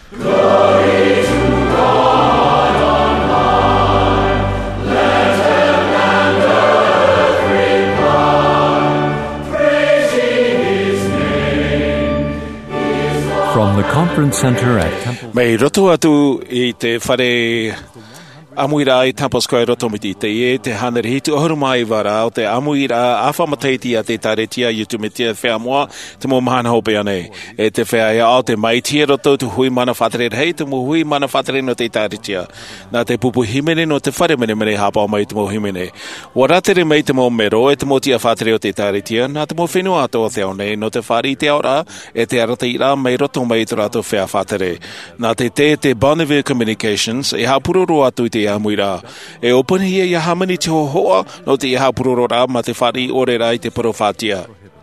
From the Conference Center at Temple... Mai roto atu I te whare amuira I Temple Square roto miti te te hanere hitu ohuru mai wara o te amuira awhamataiti a te taretia I tu mitia whea moa te mo mahana hope ane. E te whea ia o te maitia roto tu hui mana whatere hei te mo hui mana whatere no te taretia. Nā te pupu himene no te whare mene mene hapa o mai te mo himene. Waratere mai te mo mero e te mo tia whatere o te taretia nā te mo whenua ato o te one no te whari te aura e te arata ira mai roto mai te rato whea whatere. Nā te Bonneville Communications e hapuroro atu te amuira. E opani ia ia hamani te hoa no te ia hapuroro rā ma te whari ore rai te parowhatia.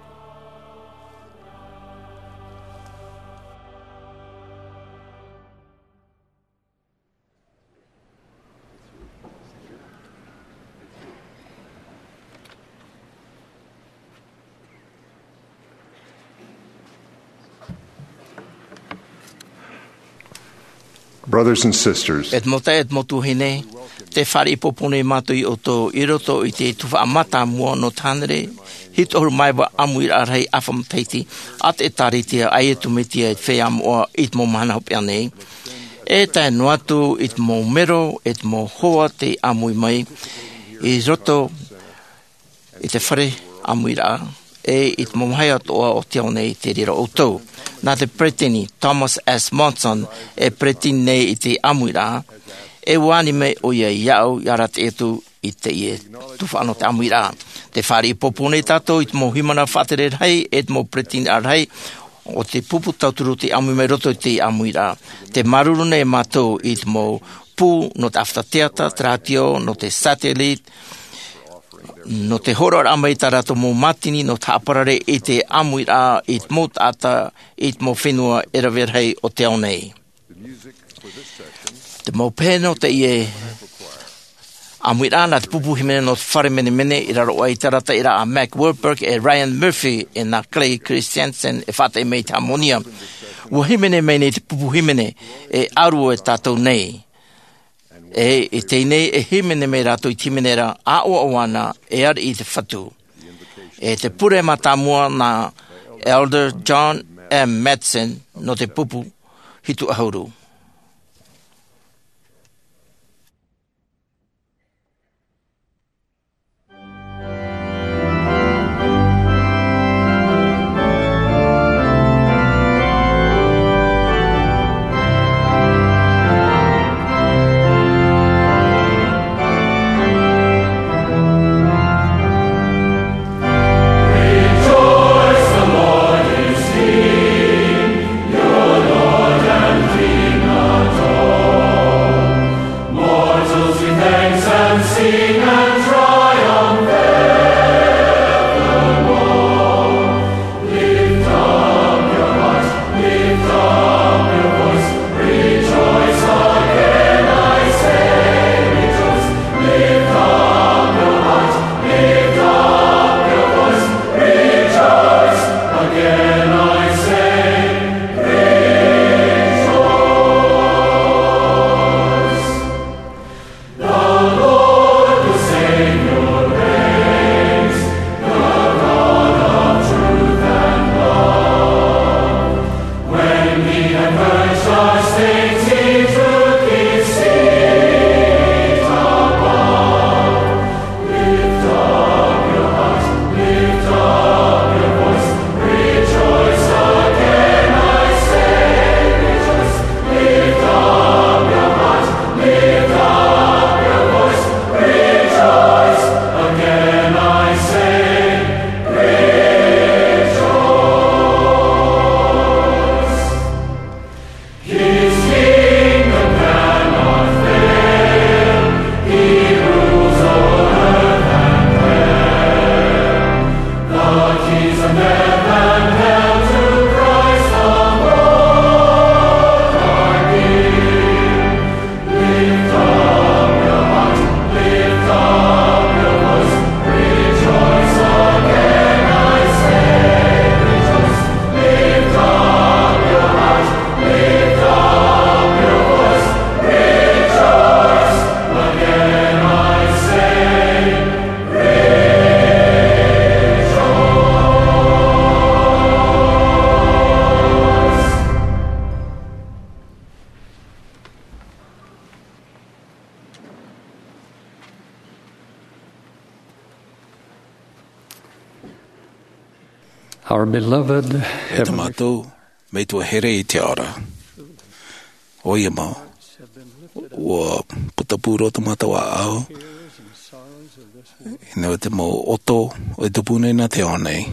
Brothers and sisters, Et motu hine, te whari popone matui o tō iroto I te tuwha amata mua no tānere, hit oru maiwa amuir arhei awham teiti, at e taritia ai e tumetia e whea mua it mo mana hopi anei. E tai noatu it mo mero, it mo hoa te amui mai, I roto I te whare amuir a, e it mo mahai atoa o te nei te rira o tō. Nā te pretini, Thomas S. Monson, e pretini nei I te amuira, e wani me o ia iau, iarat etu I te ie tufano te amuira. Te whari I popone tato, I te mo himana whatere rei, e te mo pretini arhei, o te pupu tauturu te amu me roto I te amuira. Te maruru nei matou I te mo pū, no te aftateata, tratio, no te satellite, no te horor amai tarato mo matini no te aparare I te amuira I te mot ata I te mo whenua eraverhei o te aonei. Te mo pēno te ie amuira na te pupu himene no te whare mene mene I raro ai tarata ira a Mac Warburg e Ryan Murphy e na Clay Christensen e whate mei te harmonia. Ua himene mei nei te pupu himene e aru e tātou nei. E teinei e himene me rato I timenera a o awana e ar I te whatu. E te pure matamua na Elder John M. Madsen no te pupu hitu ahuru. Your Lord and King. Our beloved E te Heavenly mātou, mei tua here I te ora. O ia mau. Ua putapuro te mātou a au. No te mo oto, o te pune na te onei.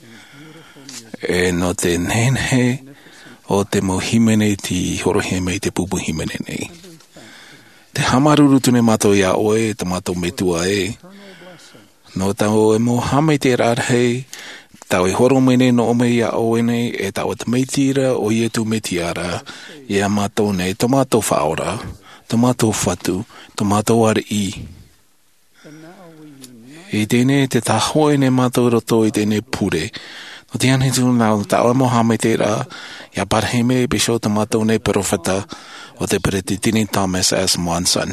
E no te nenhe, o te mo himene ti horohe mei te pupu himene nei. Te hamaruru tune mātou ia oe, te mātou metua e. No tau e mo hame te rārhei, tau e horo mene no ome ia oe nei, e tau te meitira o ietu metiara, ia mātou nei, to mātou whaora, to mātou whatu, to mātou ar I. E tēne te tahoe ne mātou roto I tēne pure. No te ane tū nau, tau e mo hame te rā, ia parheme e pisho te mātou nei perofata, o te Peretitini Thomas S. Monson.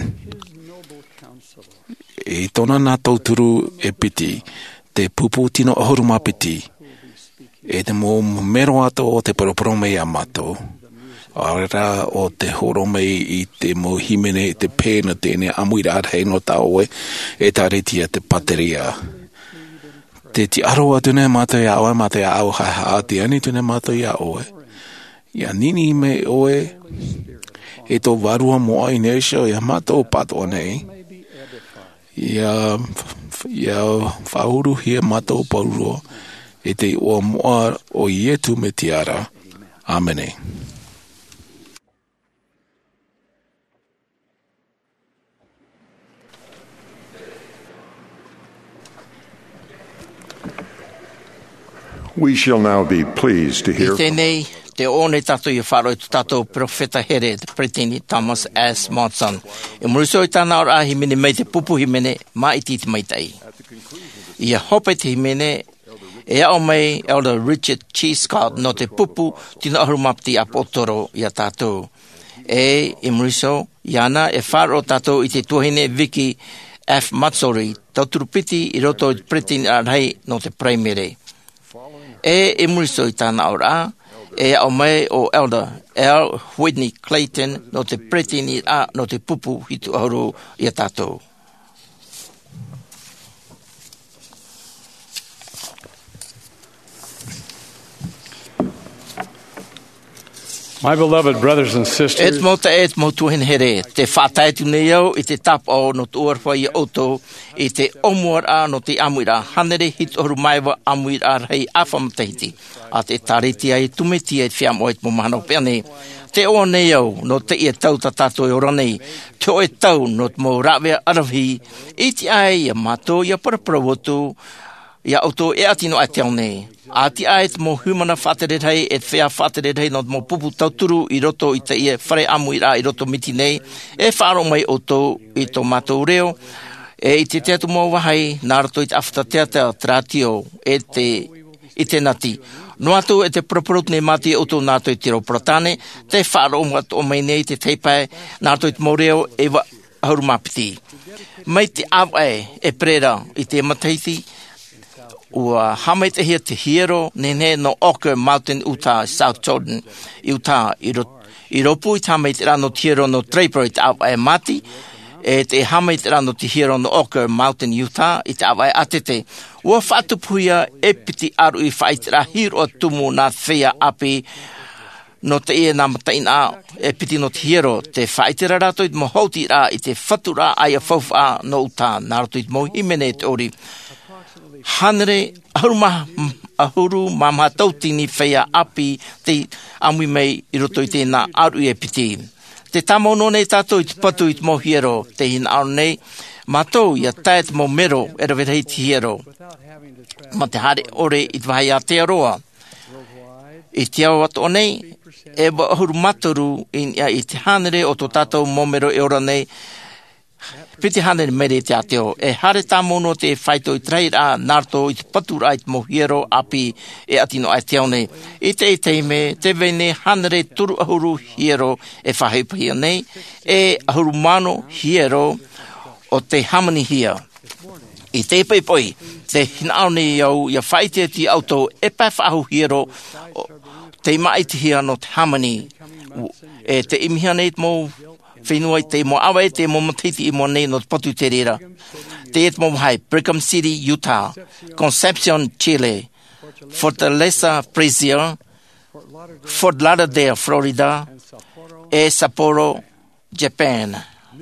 E tona nā tauturu e piti, te pupu tino ahuruma piti, e te mō mero ato o te paroporome a mātou. Ara o te horomei I te mō himene te pēna tēne amuira arhei no taoe, e taretia te pateria. Te ti aro atu ne mātou ia oe, mātou ia au haha, te ani tu ne mātou ia oe. Ia nini me oe, e tō varua moa inertia, ia mātou pato nei. Ia whauru hia mātou pauro, e te oa moa o ietu me tiara. Amene. We shall now be pleased to hear I tēnei, te one tato I wharo I tato profeta here, te Peretitini Thomas S. Monson. E muriso I tāna ora hi mene mei te pupu hi mene, ma I titi maitai. Ia hope te hi mene, e ao mei Elder Richard G. Scott no te pupu, tino ahurumapti a potoro ia tato. E muriso, iana e wharo tato I te tuahine Vicky F. Matsori, tauturupiti I roto I Peretitini Arhei no te primary. E muriso I tāna ora, e au mai o Elder L. Whitney Clayton no te Peretitini a no te pupu hitu ahuru ia tātou. My beloved brothers and sisters, Et mo tuhen here, te whātaitu nei au I te tapo no te uarwha I oto, I te omuar a no te amuira, hanere hit oru maiwa amuira rei awhamataiti, a te tariti ai tumeti ai whiam oet mo mahano peane. Te o nei au, no te ia tau tato I oranei, te o e tau no te mo rawea arawhi, iti ai ia mato ia paraparawatu, ia oto e atino ai teau nei. Ati ai te mo humana whatererei, e whea whatererei no te mo pupu tauturu I roto I te ia whare amuira I roto miti nei, e wharo mai oto I tō mātou reo, e I te teatu mō wahai, nā roto I te awhata teata tratio, I te nati. No atu e te proporot nei mati oto nā toi tiro protane, te wharo o mai nei te teipai, nā toi te mō reo e wa haurumapiti. Mai te awae e prera I te mataiti, ua hamai te hia te hiero nene no Ocker Mountain Utah, South Jordan, Utah, I ropu I tamai te rano te hiero no Draper I te awae mati, e te hamai te rano te hiero no Ocker Mountain, Utah, I te awae atete. Ua whatupuia e piti aru I whaitera hiro tumu nā whea api no te e nā mataina e piti no te hiero, te whaitera rato I te mohauti rā I te whatura ai a whauwha no Utah, nā rato I te mohimene te ori. Hanere ahuru mamhatauti ni whea api te amui mei I roto I tēnā aru e piti. Te tamono nei tātou I te patu I te mohiero, te hina aru nei, mātou ia tae te mo mero e rawera I te hiero. Ma te hare ore I te wahai a te aroa. I te au ato nei, e wa ahuru mataru I te hanere o tō tātou mo mero e ora nei, piti hanere mere te ateo. E hare tā mono te whaito I treira nārto I te patura I te mohiero api e atino ai te au nei. I te teime, te vene hanere turu ahuru hiero e whaheipahia nei, e ahuru mano hiero o te hamani hia. I te peipoi, te hinao nei au ia whaitea ti auto e pai whahu hiero te mai te hia no te hamani. E te imihia nei te mō whenua te mo awe te mo matiti I mo nei no te potu te rera. Te et mo hai, Brigham City, Utah, Concepcion, Chile, Fortaleza, Brazil, Fort Lauderdale, Florida, e Sapporo, Japan.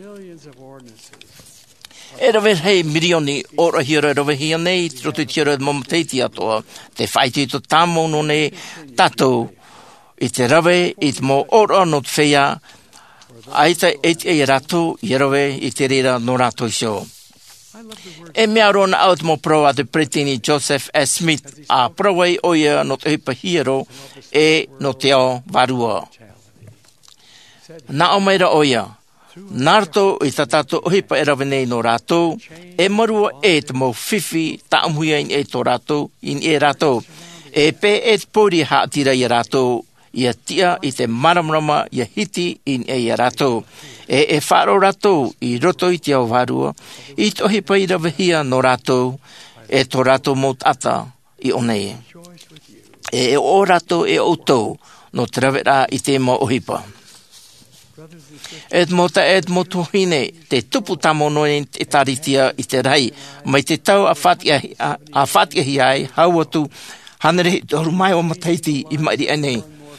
E rawe hei milioni ora hira rawe hia nei, roto tira momateiti atoa, te whaiti to tamo no ne tatou, i te rawe, i te mo ora no te whea, aita e rato, i rawe, i te rira no rato isio. E mea rona au te mo pro a te pretini Joseph S. Smith, a proei oia no te hipa hiro, e no te ao varua. Na o meira oia, Narto i tatato ohipa e rawe nei no rātou, e marua e te mo whiwhi taamuia in e tō rātou, in e rātou. E pe e te pōri haatira i rātou, ia tia i te maramrama ia hiti in e rātou. E whāro rātou i roto i te au wārua, i te ohipa i rawe hia no rātou, e tō rātou mō tata i onei. E o rātou e outou no te rawe rā i te mo ohipa. Et mo tuhine te tupu tamo no e taritia i te rai, mai te tau a whatia ai, hau atu, hanere horu mai o mataiti i mairi anei.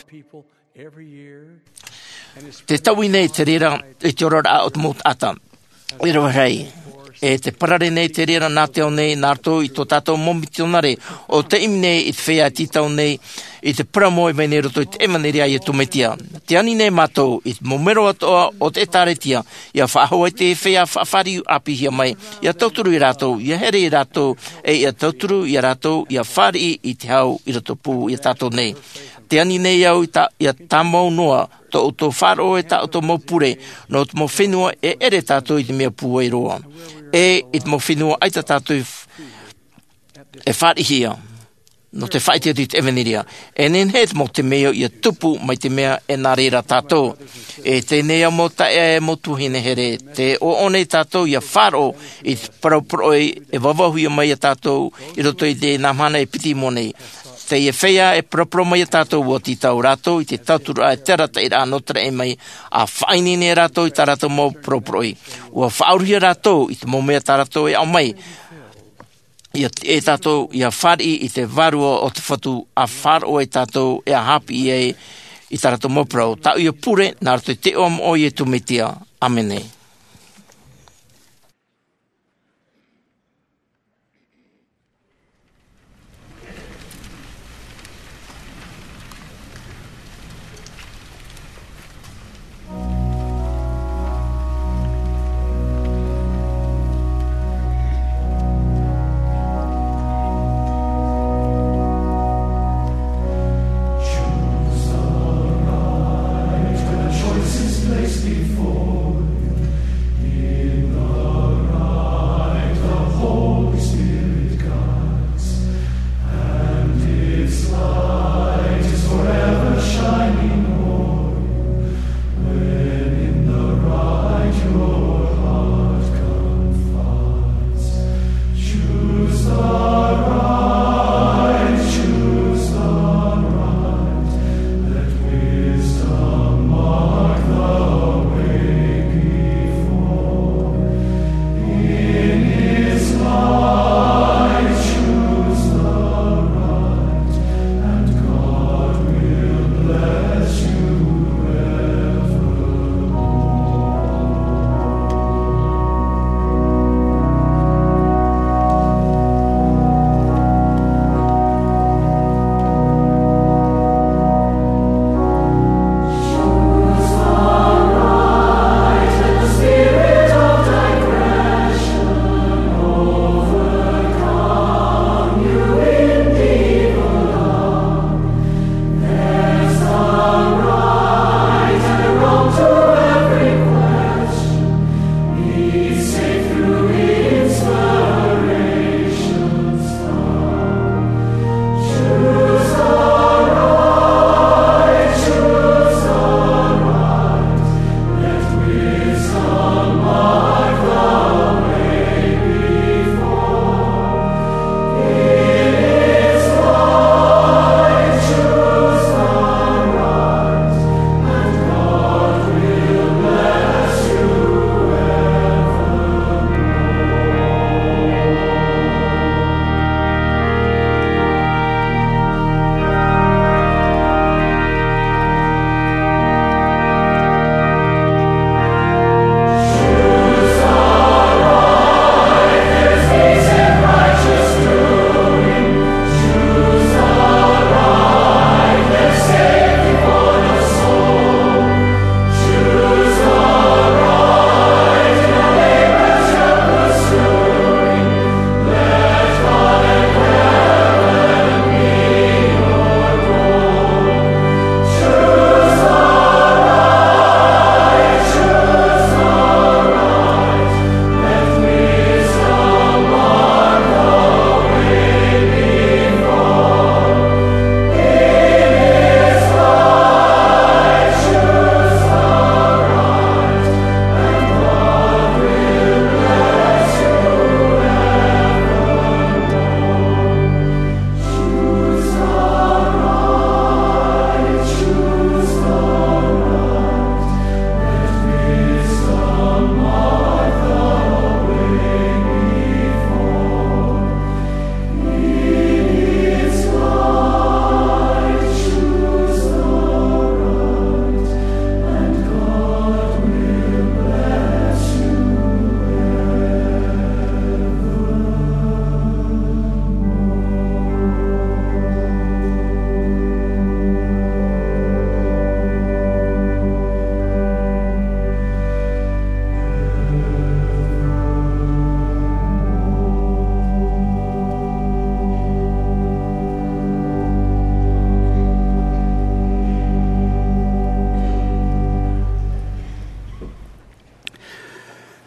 Te tau i nei te rira i te orora o te mot ata, i rawa rei. E te parare nei te rira nā teo nei, nārto i tō tātou momitionare, o te imi nei i te whea titau nei, i te pramoe mai nei roto i te emaneri ai e tumetia. Te ani nei mātou, i te momero atoa o te etaretia, ia whaahua i te whea whaafari api hia mai, ia tauturu i rātou, ia here i rātou, e ia tauturu i rātou, ia whari i te hau i roto pū i tātou nei. Te ani nei au ia tāmau noa, tō o tō wharo e tā o tō mōpure, no tō mō whenua e ere tātou i te mea pū e roa. E i te mō whenua aita tātou e whari hia. No te whaitia i te eveniria. E nen he mo te mea i a tupu mai te mea e nā reira tātou. E te nea mo ta e mo tuhine here. Te o one tātou i a wharo i te paraproi e wawahuia mai a tātou i roto i te nāmana e piti monei. Te e whea e parapro mai a tātou o ti tau rātou i te tautura e terata i rā notra e mai a whainine rātou i tā rātou mo paraproi. Ua whauria rātou i te mo mea tā rātou e au mai. Ia e tātou ia whari i te varua o te whatu a wharo e tātou e a hapi i tā rātou moprau. Tau ia pure nā rato te om o i e tumetia. Amene. Choices placed before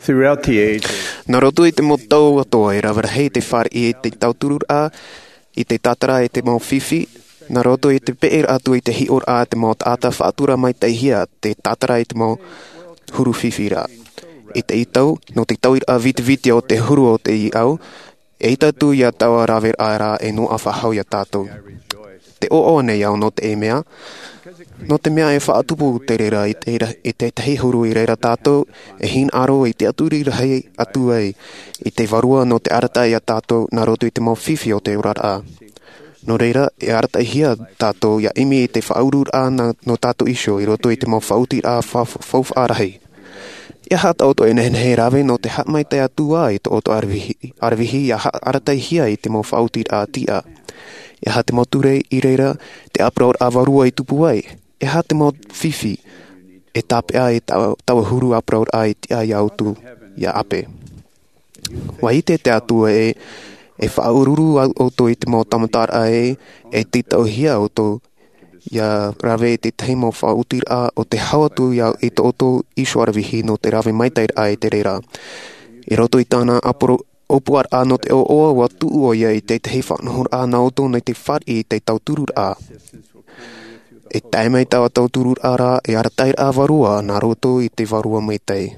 Throughout the ages, Nā roto I te mo tau atoa e rawara hei te whare I te tauturu a, I te tatara e te mo whiwhi, nā roto I te peer atu I te hior a te mo tāta whaatura mai te hia, te tatara I te mo huru whiwhi ra. I te itau, no te tau a viti o te huru o te I au, e itatu ia taua rawer aera e no a whahau ia tātou. Te o nei au no te e mea, no te mea e whaatupu te reira I te tahi huru I reira tātou, e hin aro I te aturi rahei atu ai, I te varua no te arata ia tātou, nā roto I te mau whiwhi o te urara a. No reira, e arata hia tātou, ia imi I te whaurur a no tātou isio, I roto I te mau whauti a whauf arahei. Ia hata oto e nehen hei rawe no te hat mai te atua I te oto arvihi, ia arata hia I te mau whauti a tia. Ia ha te mau ture I reira, te apraur a varua I tupu ai. Ia ha te mau whiwhi, e tape a I tawa huru apraur a I tia ia autu, ia ape. Wa I te atua e whaururu auto I te mau tamatar a e titau hia auto, ia rawe te teimo whautir a o te hauatu ia I te oto iso arvihi no te rawe maitair a te reira. I roto I tāna opuar a no te oa wa tuu o ia I te tehi whanohor a na oto nei te whari I te tauturur a. E taimei tawa tauturur a ra e aratair a varua na roto I te varua maitai.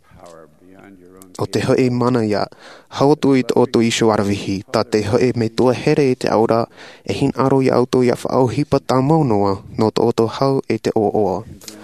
O te hoe mana ia, hautu I te oto iso arvihi, ta te hoe me tua here I te aura, e hin aro I auto ia whaau hipa tā maunoa, no te oto hau e te oa.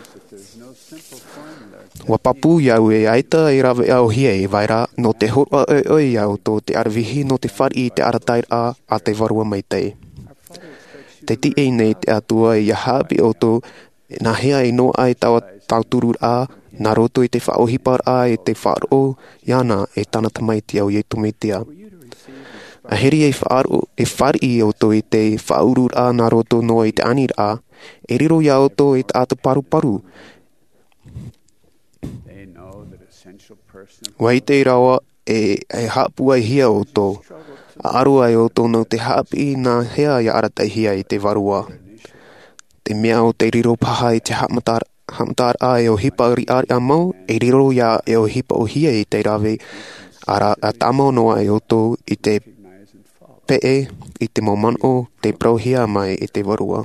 Wa papu iau e aita I rawe au hia I vaira, no te horua oi iau to te arvihi no te whari I te aratair a te varua maitei. Te ti ei nei te atua I hapi oto, na hea I no ai tawa tauturur a, nā roto I te whaohipar a e te whaaro, iana e tana tamaiti au I tumitia. A heri e whaaro, e whari I oto I te whaurur a nā roto no I te anir a, e riro ia oto I te ata paru. Wai te rawa e hapua hia oto, a aru ai oto no te hapi nā hea ia aratai hia I te varua. Te mea o te riro paha I te hamatar a e o hipa ri ari a mau, e riro ia e o hipa o hia I te rawe, a tamau noa e oto I te pee, I te momano, te prohia mai I te varua.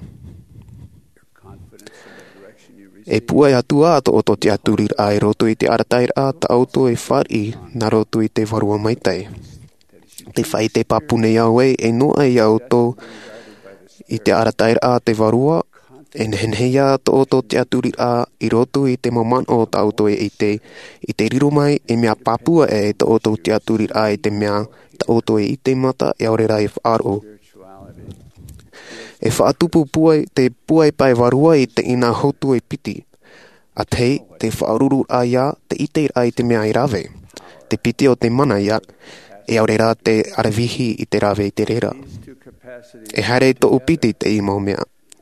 E puai atua ato oto te aturir a e roto I te aratair a ta auto e whari na roto I te varua maitai. Te whai te papune iau e noa I auto I te aratair a te varua, e nehenheia to oto te aturir a I roto I te momano ta auto I te riro mai e mea papua e to oto te aturir a I te mea ta auto I te mata e aurera e whaaro. E whaatupu te puai pai varua I te ina hotu e piti. A te whaaruru a ia te iteir a I te mea I rawe. Te piti o te mana ia e aurera te aravihi I te rawe I te rera. E haere to upiti te imau mea.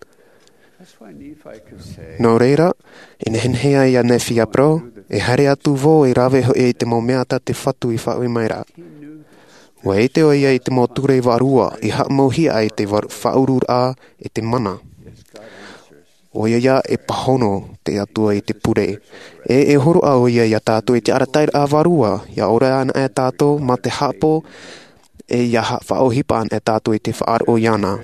Nō reira, e nehenhea ia nefi a pro, e haere atu vo e rawe ho e te mau mea ta te whatu I whaui maira. Wa e te o ia I te mo ture varua, I ha mohia I te whaurur a e te mana. O ia e pahono te atua I te pure. E horo a o ia tātou I te aratair a varua, ia ora ana e tātou ma te hapo, e ia whaohipa an e tātou I te whaar o iana.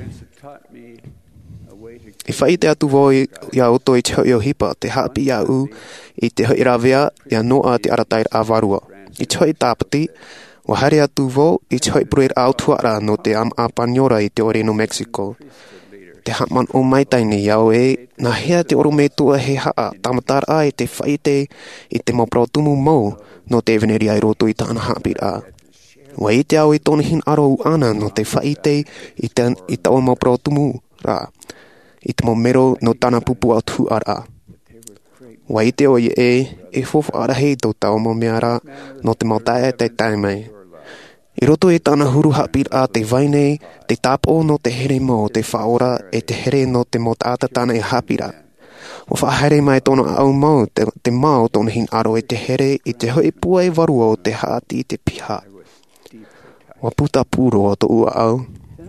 E whai te atu voi ia oto I te hoi o hipa, te hapi ia u, I te hoi rawea, ia noa te aratair a varua. I te hoi tāpati, wa hare atu vo, I te hoi pruer au tuara no te am a Panyora I te ore no Mexico. Te hatman o maitaini iau na hea te oro me tua he haa, tamatar a I te whai I te mauprautumu mau, no te veneri ai roto I tāna hapir a. Wa I te au I tōna hin aro u ana no te whai I taua mauprautumu ra. I te momero no tāna pupu au tu ara. Wa I te o e fofu arahei tau tau mo meara no te mautae te taimei. I roto e tāna huru hapir a te vainei, te tapo no te here mo te whaora e te here no te motata tāna e hapira. O whahere mai tōna au mau te mau tōna hin aro e te here I te hoi pua e varua o te haati I te piha. Wa puta puro o to ua au.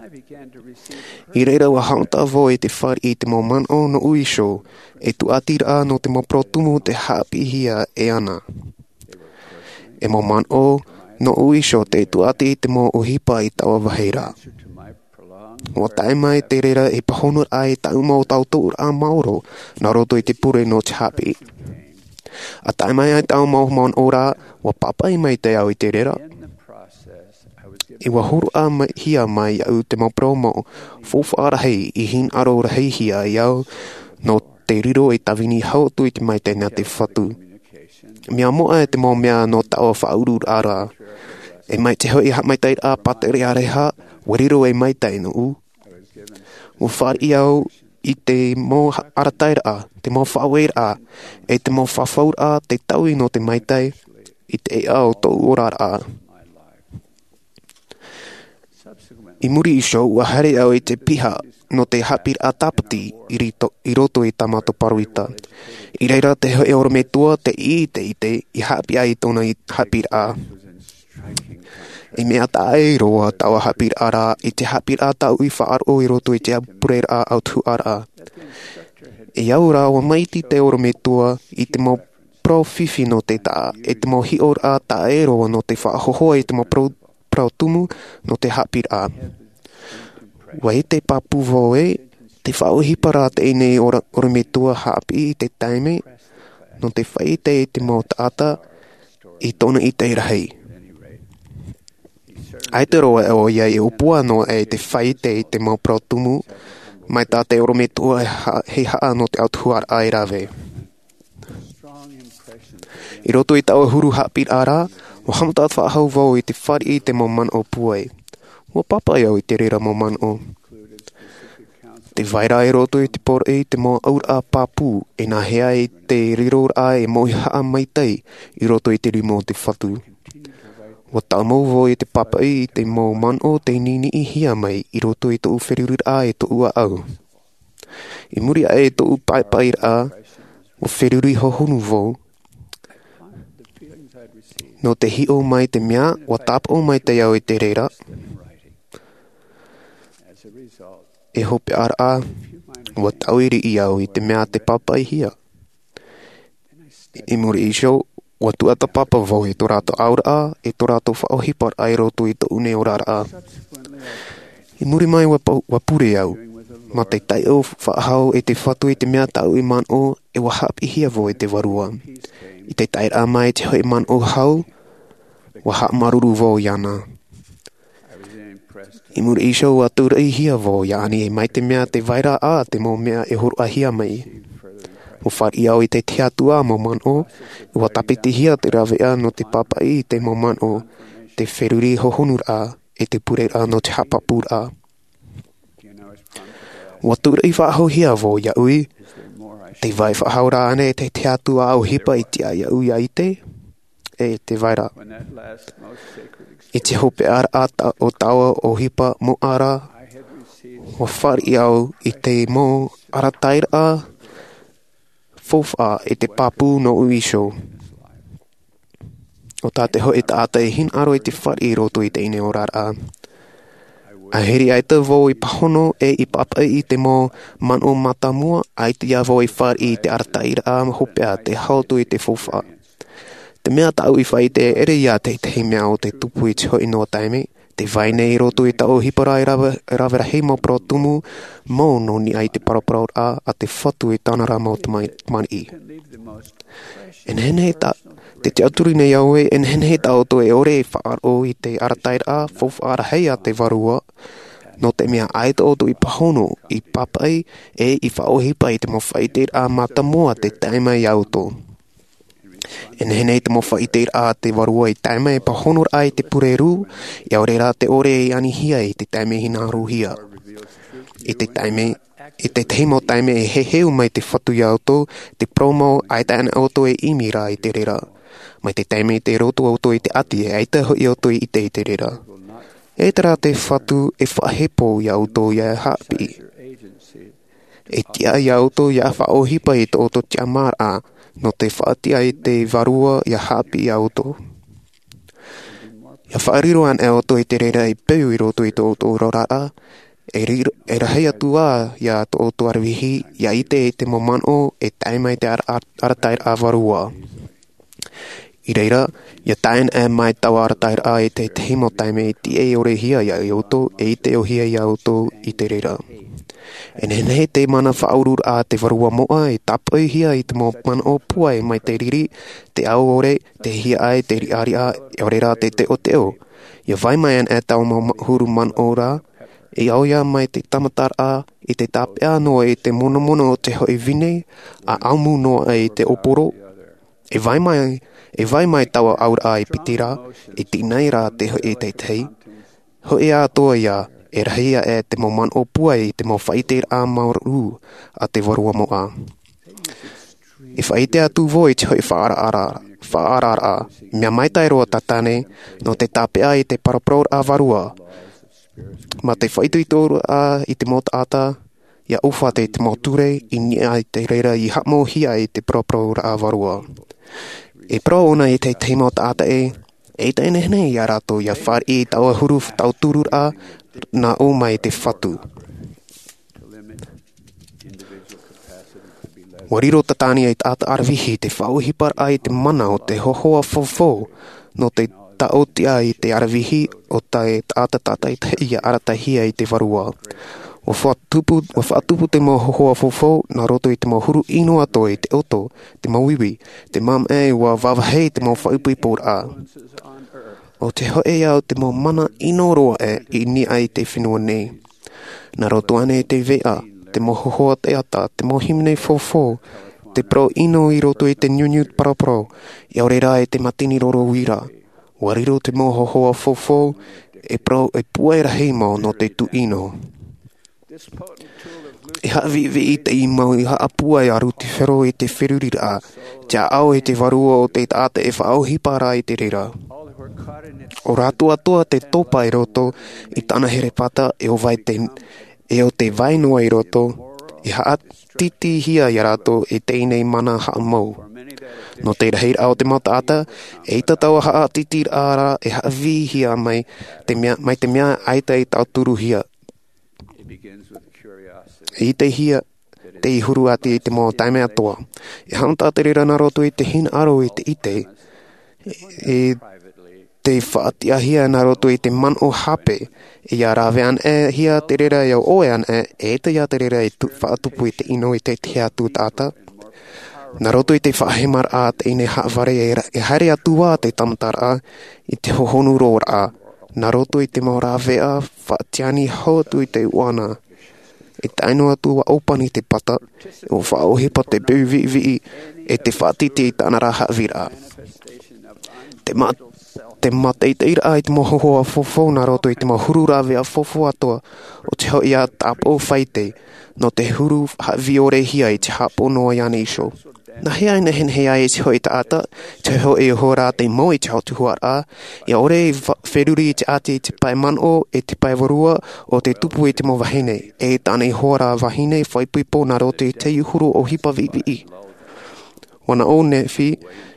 I reira wa haunta vo e te whari I te momano no uisho, e tu atira no te moprotumu te hapi hia e ana. E mo man o no uisho te tuati te mo uhipa I tawa waheira. Wa tae mai te rera e pahonur ai tau mau tau tuur a mauro na roto I te pure no te hapi. A tae mai ai tau mau mon ora wa papai mai te au I te rera. I wa huru a mai hia mai au te mau promo fofara hei I hin aro ra hei hia I au no te riro I tawini hau tui te mai te na te whatu. Mea moa e te mau mea no tawa whaurur ara. E mai te hoi ha mai tai a patere a reha, wariro e mai tai no u. Mo whari au I te mo arataira a, te mo whaweir a, e te mo whawhaur a te taui no te mai tai, I te e au tō orar a. I muri I show ua hare au I te piha no te hapir a tapati I roto I tamato paruita. I reira te hoi ora me tua te ite I hapi ai tona I hapir a. I mea tae roa tawa hapir ara I te hapir a tau I whaaro I roto I te apurer a au tu ara. E au ra wa maiti te ora me tua I te mo pro fifi no te taa e te mo hi ora a tae roa no te whaahohoa I te mo pro tumu no te hapir a. Wa e te papu vo e, te whaohipara te ene ora me tua hapi I te taime, no te whaite I te mo taata I tona I te rahei. Ai te roa e o ia e upua no e te whaite I te mo protumu, mai tā te ora me tua hei haa no te autuar ai rave. I roto I tau huru hapir ara, wa hamtat whaahau vau I te whari I te mo man o puai. Wa papai au I te rera mo man o. Te vaira e roto I te por e te mo aur a papu e nā hea I te riror a e mo I haa mai tai I roto I te rimo te whatu. Wa tau mau vo I te papai I te mo man o te nini I hia mai I roto I te uwheririr a e to ua au. I muri a e to upaipai a wa wheriri ho honu vo. No te hi o mai te mea wa tap o mai te au I te reira. E hope ar a wa tauiri I au I te mea te papai hia. I muri I show wa tuata papa vo I to rato aura a e to rato whaohipar ai roto I to une orar a. I muri mai wa pure au. Ma te tai o whaahau e te whatu I te mea tau I man o e wa hapi hia vo I te warua. I te tai a mai te hoi man o hau wa hap maruru vo iana. I muri I show wa tura I hia vo iani e mai te mea te vaira a te mo mea e horu a hia mai. O whari au I te teatua mo man o, I wa tapiti hia te ravea no te papai I te mo man o, te wheruri hohonur a, e te pure a no te hapapur a. Wa tura I whaahau hia vo ia ui, te vai whaahau rā ane te teatua au hipa I te aia ui a ite, e te vaira. I te hope ara o tawa o hipa mo ara, wa whari au I te mo arataira a, fofa e te papu no uisho. O tā te ho e tāta e hin aro I te whari I roto I te ine orar a. A heri ai te vo I pahono e I papa I te mo man o matamua, ai te ia vo I whari I te arataira a hopea te hautu I te fofa. Te mea tau I whai te ere ia te hei mea o te tupu I te hoi no taime, te vaine I roto I tau hipara I ravera hei mo pro tumu, mo no ni ai te paraparau a te whatu I tānara mo te mani. En hene ta, te te aturi nei au e, en hene ta o to e ore e whaaro I te arataira a, fofa hei a te warua, no te mea aita o to I pahono, I papai e I whaohipa I te mo whaiter a matamoa te taima I auto. En hene te mo whaiter a te warua I taima e pahonor ai te pureru, I aure rā te ore e anihia I te taime hina ruhia. I te taime, I te teimo taime e heheu mai te whatu I auto, te promo ai te ana auto e imi rā I te rera. Mai te taime I te roto auto I te ati e aita hoi auto I te rera. E te rā te whatu e whahepo I auto I a hapi. E tia I auto I a whaohipa I te auto tia mar a, no te whaatia I te varua I a hapi I auto. Ia whaariro an e auto I te rera I peu I roto I te auto rorara, e rahei atu a ia to auto arwihi, ia ite e te momano e taima I te aratair a varua. I reira, ia tain mai tawara tair a te himo taime ti ore hia ia oto, te o hia ia oto I te reira. E nene te mana whaurur a te varua moa tapai hia te mo man o pua mai te riri, te au ore, te hia ai, te riari a, orera te o te o. Ia vai mai an tau mo huru man ora, au ia mai te tamatar a, te tapea noa te mono o te hoi vine, a aumu noa te oporo. E vai mai tawa aura ai pitira, tinai rā te hoi te tei. Hoi a toa ia, rahia te mo man o pua te mo whaiter a mauru a te varua moa. E whaite atu voi te hoi whaarara, mea mai tai roa tatane, no te tapea te parapror a varua. Ma te whaitu toru a te mota ata, ia ufa te moture, ni ai te reira I hamo hia te parapror a varua. E pro ona te mota ata te nehne ia rato ia whar tau huruf tau turur a, na o mai te whatu. Wariro tatani ata arvihi te whauhipar ai te mana o te hohoa fofo, no te taoti ai te arvihi o te ata tatai ia aratahia te varua. O whaatupu te mo hohoa fofo, na roto te mo huru ino ato te oto, te mawiwi, te mam wa vavahei te mo whaupipor a. O te hoe au te mo mana ino roa ni ai te whenua nei. Na roto ane te vea, te mo hohoa te ata, te mo himne fofo, te pro ino I roto te nyunyu parapro, I aurera te matini roro wira. Wariro te mo hohoa fofo, pro puera heimo no te tu ino. E havi te imau I apua aru te whero te wherurira, tia au te varua o te ata whaauhipara te rira. O rātua toa te topa I roto I tana here pata o te vainoa I roto I haa titi hia I rato teinei mana haa mau. No te rahir au te mataata tatawa haa titi ara haa vi hia mai te mea aita tau turu hia. Te hia te huru ati te mo taime atoa. Hamta te rira na roto te hin aro te ite. Te whaatia hia na roto te man o hape. Ia rawean hia te rira iau oean te ia te rira whaatupu te ino te tea tu tata. Na roto te whahemar a te ine haavare haere atua te tamtar a te hohonu roar a. Na roto te mo rawea whaatiani hotu te uana. Te ainoa tua opani te pata, o whaohipa te piuvivi te whaatiti tāna raha vira. Te mateiteira ai te mohohoa fofo na roto te mahuru rawea fofo atoa o te hoi a tapo whaite, no te huru viore hia te hapo noa iane iso. Na hea ina hen hea te hoi ta ata, te hoi hora te moi te hau tuhuar a, ia ore wheruri te ati te pai mano te pai warua o te tupu te mo wahine, tāne hora wahine whaipipo na roto te uhuru o hipa vivi. Wana o nefi,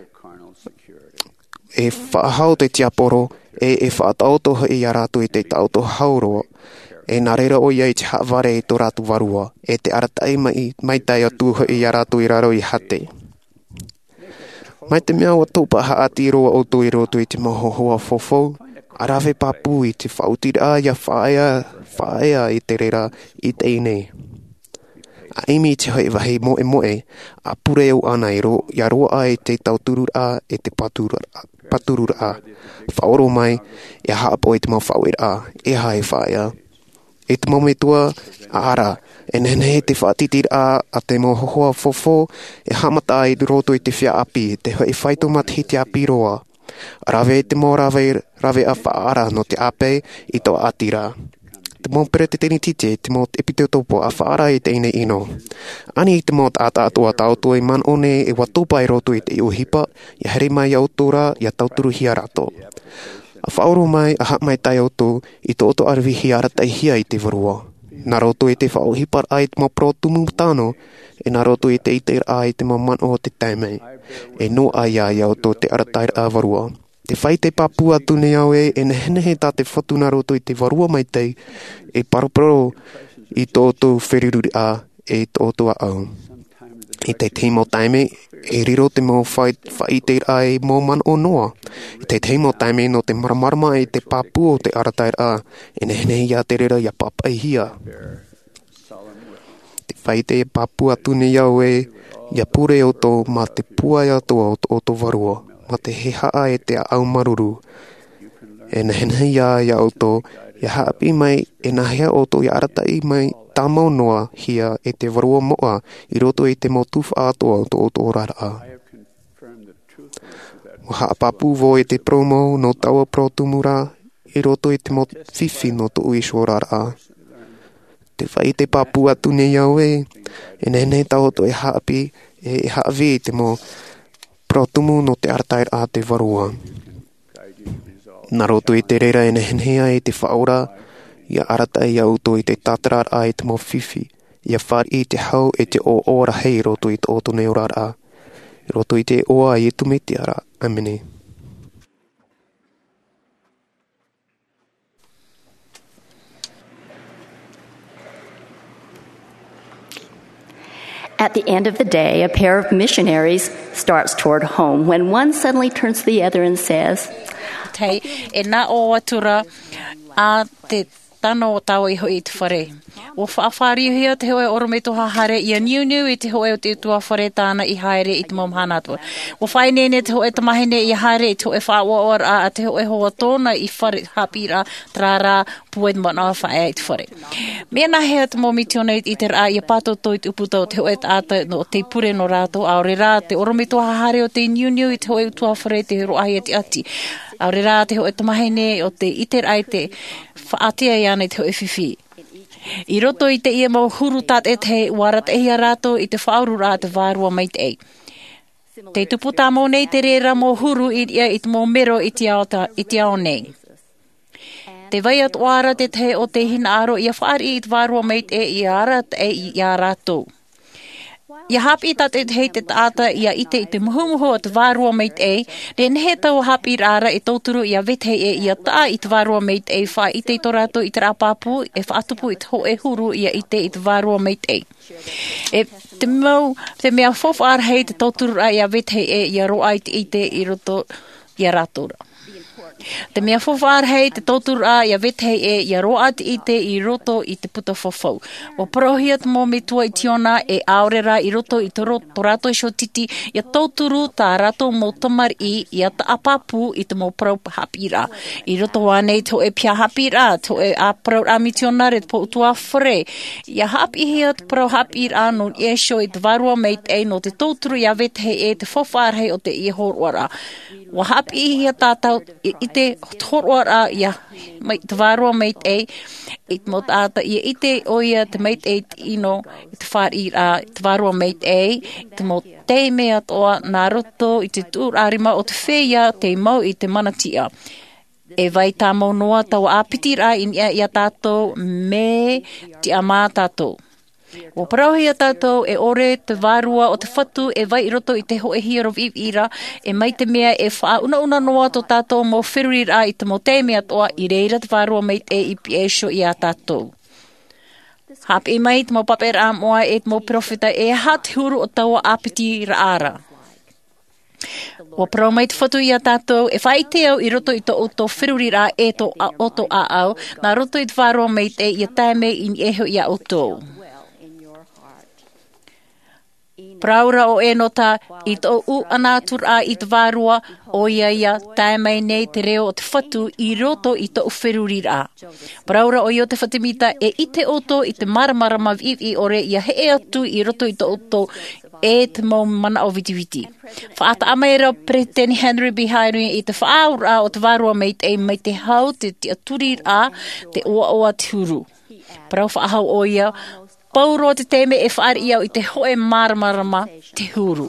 whaahau te tiaporo, whaatauto hoi a rato te tauto hauroa, nā reira o iei te haaware tō rātu warua, te aratai mai tai atu hoi a rātu I raro I hate. Mai te mea wa tōpa haati roa o tō I roto I te mohohoa fofo, arawe papu I te whautira ia whaea I te reira I te inei. A imi te hoi wahi moe, a pure au ana ia roa ai te tauturura te paturura. Whaoro mai, ia haapo te mau whauira, hae whaea. Te mometua ara, nene te whaatitir a te mohohoa fofo, hamata ai roto I te whia api, te hoi whaito mati te api roa. Rawe te mo rawe a whaara no te ape I tō atira. Te mo pere te teni tite, te mo epiteo topo a whaara I te ine ino. Ani te mo ata atua tautua I man one watopa I roto I te iuhipa, ia here mai autora, ia tauturu hia rato. A whaoro mai, a mai tai auto, I tō oto arvihi aratai hia I te varua. Nā roto te whaohipar ai te mo protumu tāno, nā roto te iteir ai te mo man o te taimei. No ai ai auto te aratair a varua. Te whai te papu atu ne au nehenehe tā te whatu nā roto I te varua mai tei, paropro I tō oto wheriruri a, tō oto a au. I te timo taime, e riro te mo whai te ai mō man o noa. I te teimo taime no te maramarama e te papu o te aratair a, e nehenei ia te rera ia papai hia. Te whai te papu atune iau e, ia pure o tō ma te puai atua o tō varua, ma te he haa e te au maruru. E nehenei ia o tō, ia haapi mai e nahea o tō ia aratai mai tamau noa hia e te varua moa i roto i te motufa atua o tō rara. O haapapu vo e te promo no taua protumura i roto i te mo fifi no tō uisho rara. Te whai te papu atune iau e nenei tau to e haapi e haavi te mo protumu no te aratair a te varua. Nā roto i te reira e nehenea e te whaora, ia arata i auto i te tatarar a i te mo fifi, ia whar i te hau e te o ora hei roto i te oto neo rara. Roto i te oa i tu me te ara. Amene. At the end of the day, a pair of missionaries starts toward home when one suddenly turns to the other and says, Tei, e nā o atura a te tano o tau iho i te whare. O whaafārihia te hoe oro me toha hare ia niu i te hoe o te tua whare tāna i haere i te momhana atua. O whainene te hoe te mahene i haere i te hoe whaawaor a te hoe hoa tōna i whare hapira trārā puet mana whae i te whare. Mea nahea te momi tiona i te rā i a pātou toi te uputa o te hoe ata no te pure no rātou aore rā te oro me toha hare o te niu i te hoe tua whare te roahi ati ati. Aore rā te hoe te mahene o te iter ai te whaatia i ana i te hoe whiwhi. I roto i te ia mau huru tat e te warat e hia rato i te whauru rā te vārua mai te ei. Te tuputa mō nei te rera mō huru i ia i te mō mero i te ao nei. Te vai at wara te te o te hina aro i a whaari i te vārua mai te ei i arat e i a rato. Ia hapi tat e hei te tāta ia ite i te muhumuhu o te vārua meit ei, ne nehe tau hapi rāra e tauturu ia vethei e ia tā i te vārua meit ei wha ite i tō rato i te rāpāpu e whaatupu i te ho e huru ia ite i te vārua meit ei. E te mau, te mea whofar hei te tauturu a ia vethei e ia roa i te ite i roto ia rātura. Te mea whawhār hei te tautura ia vethei e ia roa te ite i roto i te puta whawhau. O prohia te mō me tua i tiona e aorera i roto i te rato i shotiti ia tauturu tā rato mō tamar i ia ta apapu i te mō prau hapira. I roto wānei to e pia hapira, to e a prau ami tiona re te po utua whare. Ia hapi hia te prau hapira no i esho i te varua meit e no te tauturu ia vethei e te whawhār hei o te i horwara. Wa hapi hia tātau i te horwara ia te vārua meit e i te mot ata ia i te oia te meit e ino i te whār i te vārua meit e te mot te mea toa nā roto i te tūr arima o te whea te mau i te manatia. E vai tā mau noa tau āpiti rā ia tātou me te amā tātou. O parauhia tātou e ore te vārua o te whatu e vai i roto i te ho e hia rovi ira e mai te mea e whauna noa to tātou mō whiruri rā i te mō te mea toa i reira te vārua meit e i piesho i a tātou. Hapi mai te mō paper a moa e te mō profeta e hat huru o taua apiti raara. O parau mai te whatu i a tātou e whai te au i roto i to auto whiruri rā e to auto a au nā roto i te vārua meit e i a taime i eho i a auto. Praura o e nota i tō u anātur a i te vārua o ia tae mai nei te reo o te whatu i roto i tō whiruri rā. Praura o i o te whatimita e i te oto i te maramarama i ore ia he atu i roto i tō oto e te mau mana o vitiviti. Whaata amaera Preteni Henry Bihairi i te whaaura o te vārua meit e mai te hau te aturi rā te oa te huru. Parau whaahau o ia pauro te teme e whaari iau i te hoe maramarama te huru.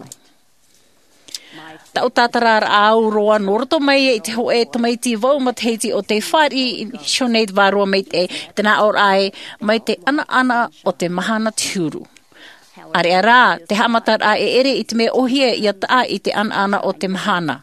Tau tātarar au roa noroto mai e i te hoe tamaiti waumatheiti o te whaari i shoneit vārua meit e te nā or ai mai te ana o te mahana te huru. Are a rā, te hamatar a e ere i te me ohia i a taa i te ana o te mahana.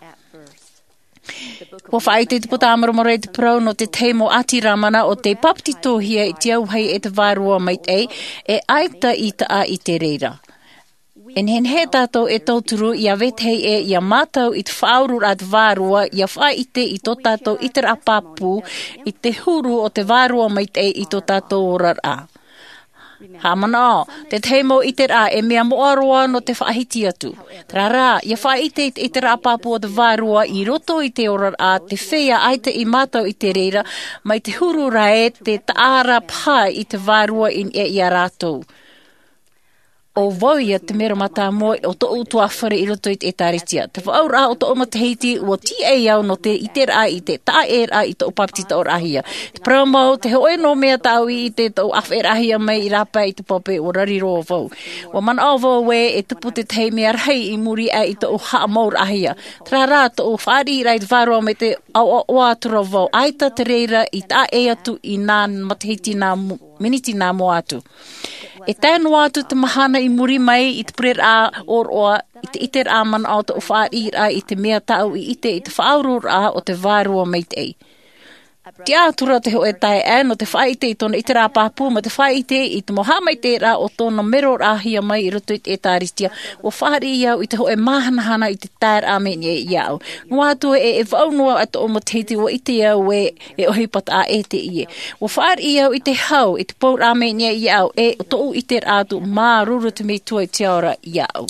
Ko whai te puta amaramore te prau no te teimo ati ramana o te paptitohia i te auhei e te vārua mait e aita i ta a i te reira. En hen he tātou e tauturu i a wethei e i a mātou i te whaurur at vārua i a whaite i tō tātou i te rapapu i te huru o te vārua mai te i tō tātou orar a. Hamana, te teimo i te rā e mea moaroa no te whaahiti atu. Tra rā, ia whaite i te rapapu o te vārua i roto i te orar a te whea aite i mātou i te reira mai te huru rae te taara pai i te vārua in e i a rātou. O voia te mera mata moe o to utua whare i roto i te taritia. Te whaura o to o matahiti o ti e au no te i te rā i te ta e rā i te o papitita o rahia. Te promo, te hoe no mea tau i te o awhe rahia mai i rapa i te pope o rariro o vau. O man au vau we e tupu te tei mea rei i muri e i te o haa mau rahia. Tra rā to o whaari i rai te wharoa me te au o atura vau. Aita te reira i ta e atu i nā matahiti nā miniti nā mo atu. E tēnu atu te mahana i muri mai i te prer a oroa i te iter a man au te o whaari a i te mea tau i te whaurur a o te vārua mai te ei. Te ātura te hoe tae no te whaite i tōna i te rāpāpū ma te whaite i te moha mai te rā o tōna mero rāhia mai i roto i te tāristia o whaari i au i te hoe mahanahana i te tār āmeni i au. No ātua e vaunua ato o matahiti o i te au e ohipat a e te ie. O whaari i au i te hau i te pōr āmeni i au e o tō i te rātu mā ruru te me tua i te aura i au.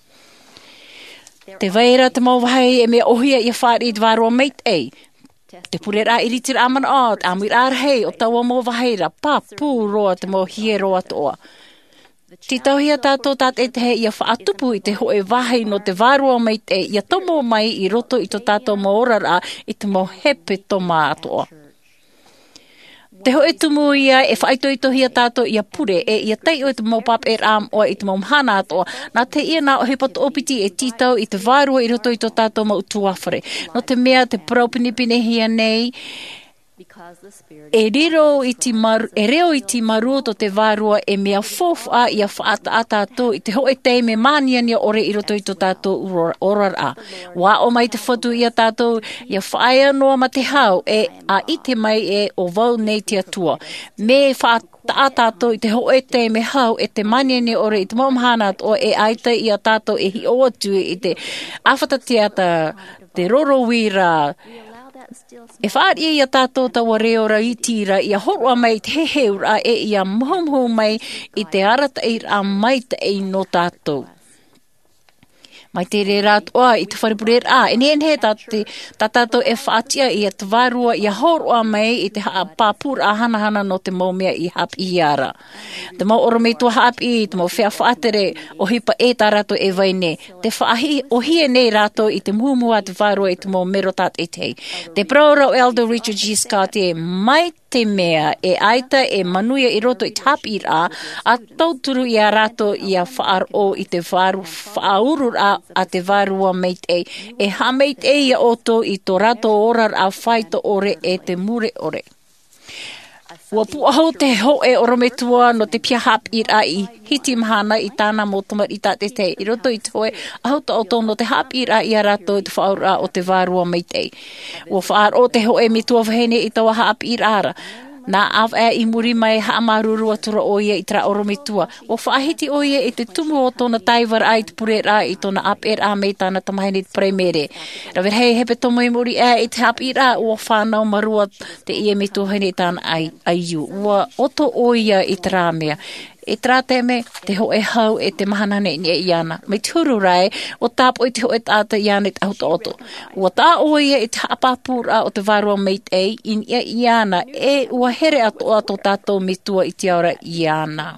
Te vaira te mauwahai e me ohia i a whaari i te vārua meit ei. Te pure rā iritir aman āt, amir ārhei o taua mō waheira, pā pū roa te mō hie roa toa. Ti tauhia tātou tāt e te he ia whaatupu i te hoe wahei no te vārua mai te ia tomo mai i roto i to tātou mō orara i te mō hepe toma atoa. Te hoe tumu ia e whaitohia tātou ia pure e ia tei o te mō pap e rām o i te mō mhana atoa. Nā te ia nā o he pato opiti e titau i te vārua i roto i to tātou mō utuawhare. No te mea te praupinipine hia nei e reo i ti maru to te vārua e mea fofa i a whaata atato i te hoe tei me māniania ore i roto i to tātou orar a. Wā o mai te whatu i a tātou i a whaia noa ma te hau e a ite mai e o vau nei te atua. Me whaata atato i te hoe tei me hau e te māniania ore i te momhanat o e aita i a tātou e hi o atu i te awhatatiata, te rorowira. E whaari i a tātou tawa reora i tira i a horua mai te heheura e i a mhomho mai i te arata i a mai te ei no tātou. Mai te re rātoa i te wharepure a. E nien he tātou e whaatia i a te vārua i a horua mai i te pāpura a hanahana no te maumea i hapi i ara. Te mau orome tua hapi i te mau whea whaatere o hipa e tā rātou e vaine. Te whaahi o hie nei rātou i te muhumua te vārua i te mau mero tāt e tei. Te praura o Elder Richard G. Scott e mai te mea e aita e manuia i roto i te hapi a tauturu i a rātou i a whaar o i te whaurur a te vārua meit ei. E ha meit ei a oto i tō rato orar a whaito ore e te mure ore. Ua puaho te hoe orometua no te pia hap ira i hiti mahana i tāna motumar i tāte te i roto i te hoe ahota o tō no te hap ira i a rato i te whaura o te vārua meit ei. Ua whaar o te hoe mi tua wahene i tawa hap ira ara. Nā av e i muri mai haamaruru atura oia i tra orometua. O whaahiti oia i te tumu o tōna taiwara ai te pure rā i tōna ap e rā mei tāna tamahene te premere. Rawir hei hepe tomo i muri e i te ap i rā ua whanau marua te ie me tōhene tāna ai iu. Ua oto oia i te rāmea. E tra te me te hoe hau e te mahanane ni e iana. Me turu rai, o tāpo i te hoe tāta iana i te auto oto. Ua tā oia i te hapapura o te vārua meit ei, in ia iana e ua here ato tātou me tua i te aura iana.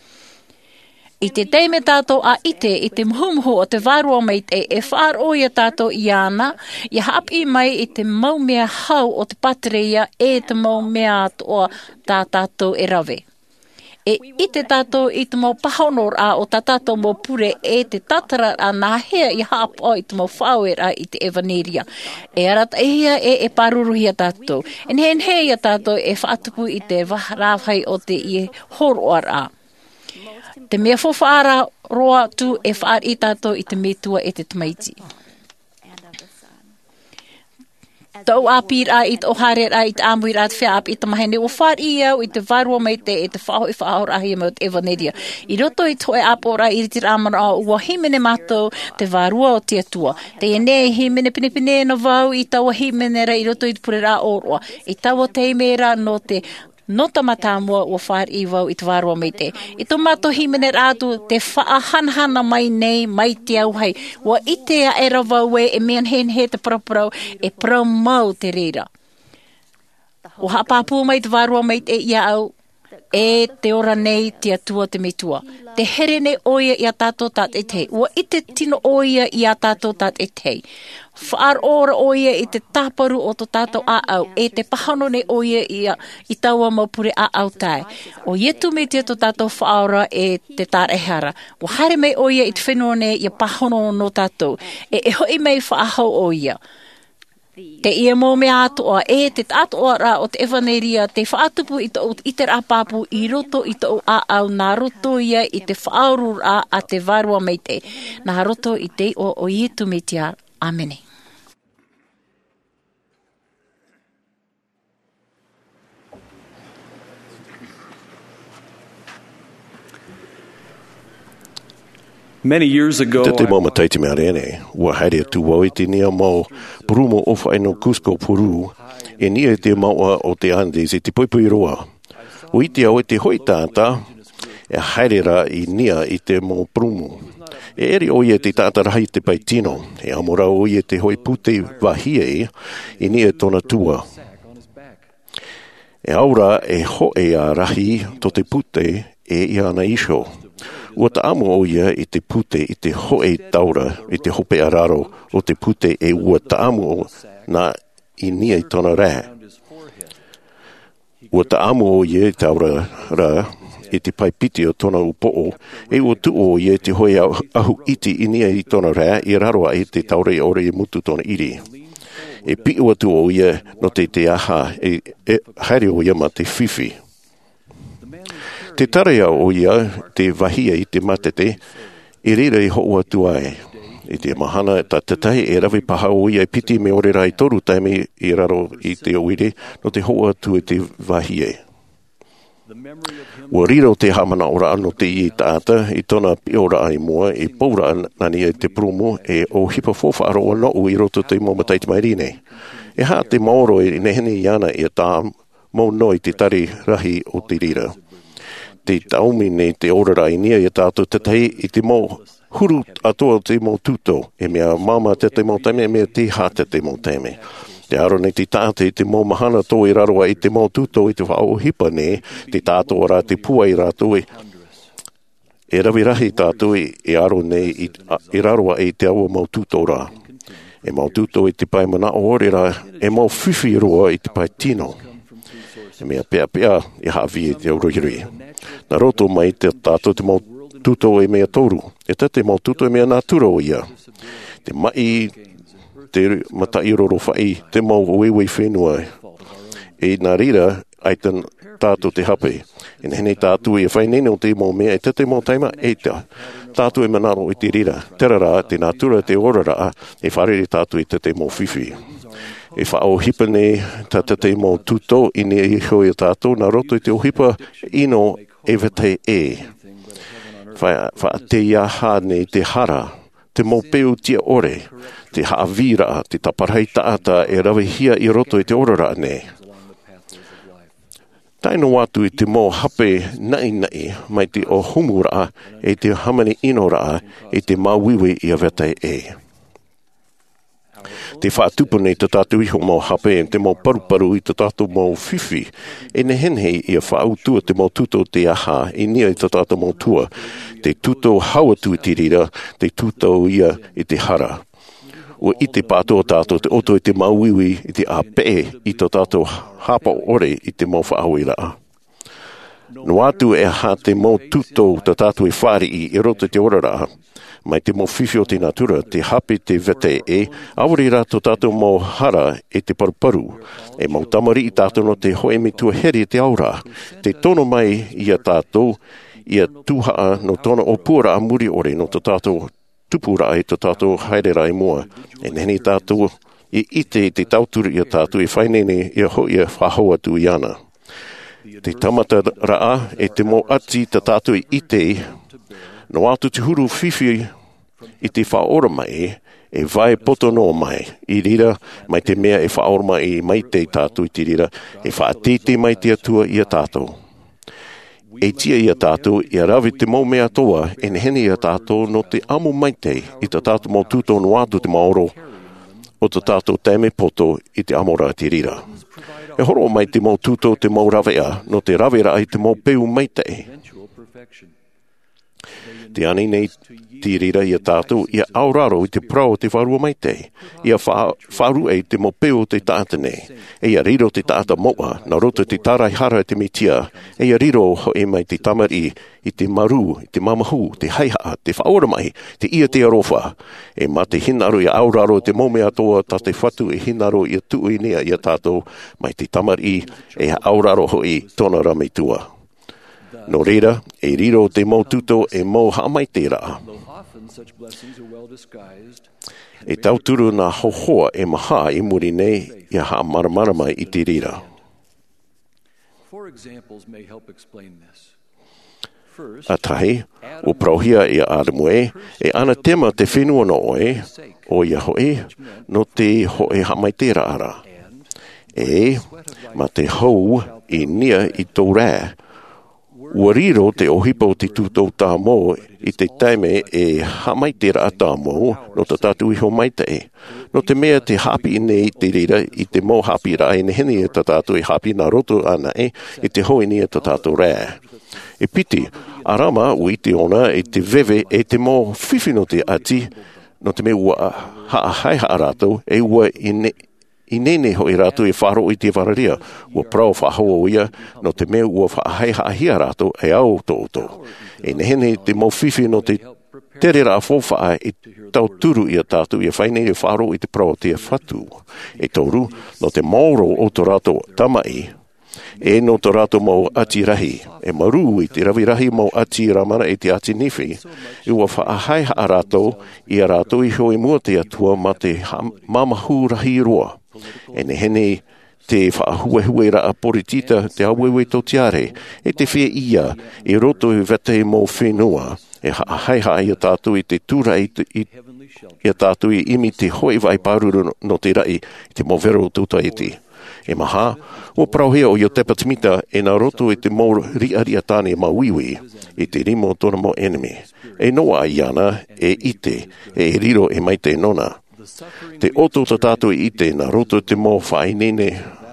I te teime tātou a ite i te mhumho o te vārua meit e whaar oia tātou iana, i hapi mai i te maumea hau o te patreia e te maumea atoa tā tātou e rave. E i te tātou i te mau pahonor a o tā tātou mau pure e te tatara a nā hea i hapa i te mau whauer a i te evaneria. E arata ehia e paruruhia tātou. En hen hea tātou e whaatupu i te rāwhai o te i horoar a. Te mea whawhaara roa tu e whaar i tātou i te metua e te tamaiti. tau apira it o hare ra it amuira at fia ap it mahene o far ia it varua mai te it fao I fao ahi mo te evaneria I roto I toe apora I te ramana o ua himene mato te varua o te atua te ene himene pinepine no vau I taua himene ra I roto I te purera oroa I taua te mera no te nota matamua o far I vau I te varua mai te. I to mato himene rātu te whaahanhana mai nei mai te au hei. Wa I te a era vau e mean hen he te paraparau e parau mau te reira. O hapapu mai te varua mai te ia au e te ora nei te atua te mitua. Te here nei oia I a tātou tat e te. Wa I te tino oia I a tātou tat e te. Whaar ora oia I te tāparu o to tātou a-au. E te pahano nei oia I taua maupure a-au tai. O ietu me te to tātou whaora e te tārehara. O haere mei oia I te whenua nei I a pahano no tātou. E hoi mei whaahau oia. Te ia mō me atoa e te atoa ra o te evaneria te whaatupu I te rapapu I roto I te a-au nā roto ia I te whauru ra a te varua mei te. Nā roto I te o ietu me tia. Amene. Many years ago, Te mama taiti mea rene, ua haere tu wau te nia mau Brumo o whaino Cusco Puru, e nia te maua o te Andes e te poipoi roa. O iti au e te hoi tāta, e haere ra I nia I te mau Brumo. E eri o ia te tāta rahi te paitino, e amora o ia te hoi pute wahie, e nia tona tua. E aura e hoe a rahi to te pute e ia ana isho. Ua ta amo o ia I te pute I te hoe taura I te hope araro o te pute e ua ta amo na I nia I tona rā. Ua ta amo o ia I taura rā I te paipiti o tona upoo e ua tu o ia te hoe ahu iti I nia I tona rā I raroa I te taura I ore I mutu tona iri. E pi ua tu o ia no te aha e haere o ia ma te whiwhi. Te tarea o ia, te wahia I te matete, e reira I houa tuai. I te mahana ta tatai e rawi paha o ia piti me ore rai toru taime I raro I te oire, no te houa tu e te wahia. Ua rira o te hamana ora ano te I tāta, I tona piora ai mua, e poura nani e te prumo, e o hipa fofa aroa no I roto te momataiti mai rine. E ha te maoro e nehene iana I tā mau noi te tari rahi o te rira. Te taumi nei te orara I nia I tātou te tei I te mau huru atoa te mau tuto, e mea mama te mau taime, e mea te hata te mau taime. Te aro nei te tāte I te mau mahana tō I raroa I te mau tuto I te whao hipa ne, te tātou ora te pua I rātou e rawi rahi tātou e aro nei I raroa I te aua mau tuto rā. E mau tuto I te pai mana o ore rā, e mau whiwhi roa I te pai tino. E mea pea I hawi E te uruhiri. Nā roto mai te tātou te mau tuto e mea toru. E te mau tuto e mea nātura o ia. Te mai, te matai roro whai, te mau uewe whenua. E nā rira, ai tātou te hape. E hene tātou e whainene o te mau mea, e te mau taima, e tātou e manaro I te rira. Terara, te nātura, te orara, e wharere tātou I te mau whiwhi. E whao hipa nei te mau tuto I ne I hoi tātou, nā roto I te ohipa ino e vete e. Wha te iaha nei te hara, te mau peu tia ore, te haavira, te taparhei taata e rawihia I roto I te orara nei. Taino watu I te mau hape nai mai te o humura e te hamani inora e te mauiwi I a vete e. Te whaatupune te tātou iho mau hape e te mau paruparu I te tātou mau whiwhi. E ne henhei I a whaautua te mau tuto te aha I nia I te tātou mau tua. Te tuto hauatu I te rira, te tuto ia I te hara. O I te pātoa tātou te oto I te mauiwi I te ape I te tātou hapa ore I te mau whaawira. No atu e ha te mau tuto te tātou e whari I roto te orara. Mai te mau whiwhi o te natura, te hape te vete e, awari rā to tātou mau hara e te paruparu. E mau tamari I tātou no te hoe me tua heri te aura. Te tono mai I a tātou, I a tuhaa no tona o pura a muri ore no te tātou tupura e te tātou haere rai mua. E nene tātou I ite te tauturu i a tātou e whainene i a hoi a whahoa tu i ana. Te tamata raa e te mo ati ta tātou i ite, no atu te huru whiwhi i te whaora mai e vai poto no mai i rira mai te mea e whaora mai mai te tātou i te rira e whaatete mai te atua i a tātou. E tia i a tātou i a rawi te mau mea toa e nehene i a tātou no te amu mai te i ta tātou mau tūtou no atu te maoro o ta tātou teme poto i te amora te rira. E horo mai te mau tūtou te mau rawea no te rawera ai te mau peu mai te. Te ane nei te rira i a tātou i a auraro i te prau te wharua mai te. I a wharu e te mo peo te tāta nei. E a riro te tāta moa, na roto te tarai hara te mitia. E a riro ho e mai te tamari i te maru, i te mamahu, te haiha, te whaora mai, te ia te arofa. E ma te hinaro i a auraro te momea toa ta te whatu e hinaro i a tuu i nea i a tātou mai te tamari e a auraro ho i tona ramitua. No reira, e riro te mau tuto e mau hamai te rā. E tauturu nā hohoa e maha i muri nei i a haa maramara mai i te rira. A tahi, o prauhia e a Adamu e ana tema te whenua no oe, o ia hoe, no te hoe hamai te rā. E, ma te hou i nia i tō rā, ua riro te ohipo te tūtou tā mō i te taime e hamai te rā tā mō no ta tātou iho mai te. No te mea te hapi nei te rira i te mō hapi rā e neheni e ta tātou i hapi nā roto ana i te hoi ni e ta tātou rā. E piti, arama ui te ona e te veve e te mō whiwhino te ati no te mea ua haahai haaratou e ua I nene hoi rātou e wharo i te whararia, ua prau whahoa ia, no te mea ua whaahai haahia rātou e au tōto. E nehene te mau whiwhi no te tere rā whowha e tau turu i a tātou i a whaine e wharo i te prau te whatu. E tauru, no te mauro o tō rātou tamai, e no tō rātou mau ati rahi, e maru i te rawi rahi mau ati ramana e te ati niwhi, i ua whaahai haa rātou i a rātou i hoi mua te atua ma te mamahu rahi roa. E nehene te whaahuehue ra a poritita te awewe tō tiare, e te whea ia, e roto i vete mō whenua, e haahaiha i a tātou i te tura i a tātou i imi te hoi vai pāruru no te rai, i te mō vero tūta e te. E maha, o prauhea o i o te patimita e nā roto i te mō ria tāne ma wiwi, i te rimo tōna mō enemy. E noa i ana, e ite, e riro e mai te nona. Te oto ta tātou i te nā roto te mō whainene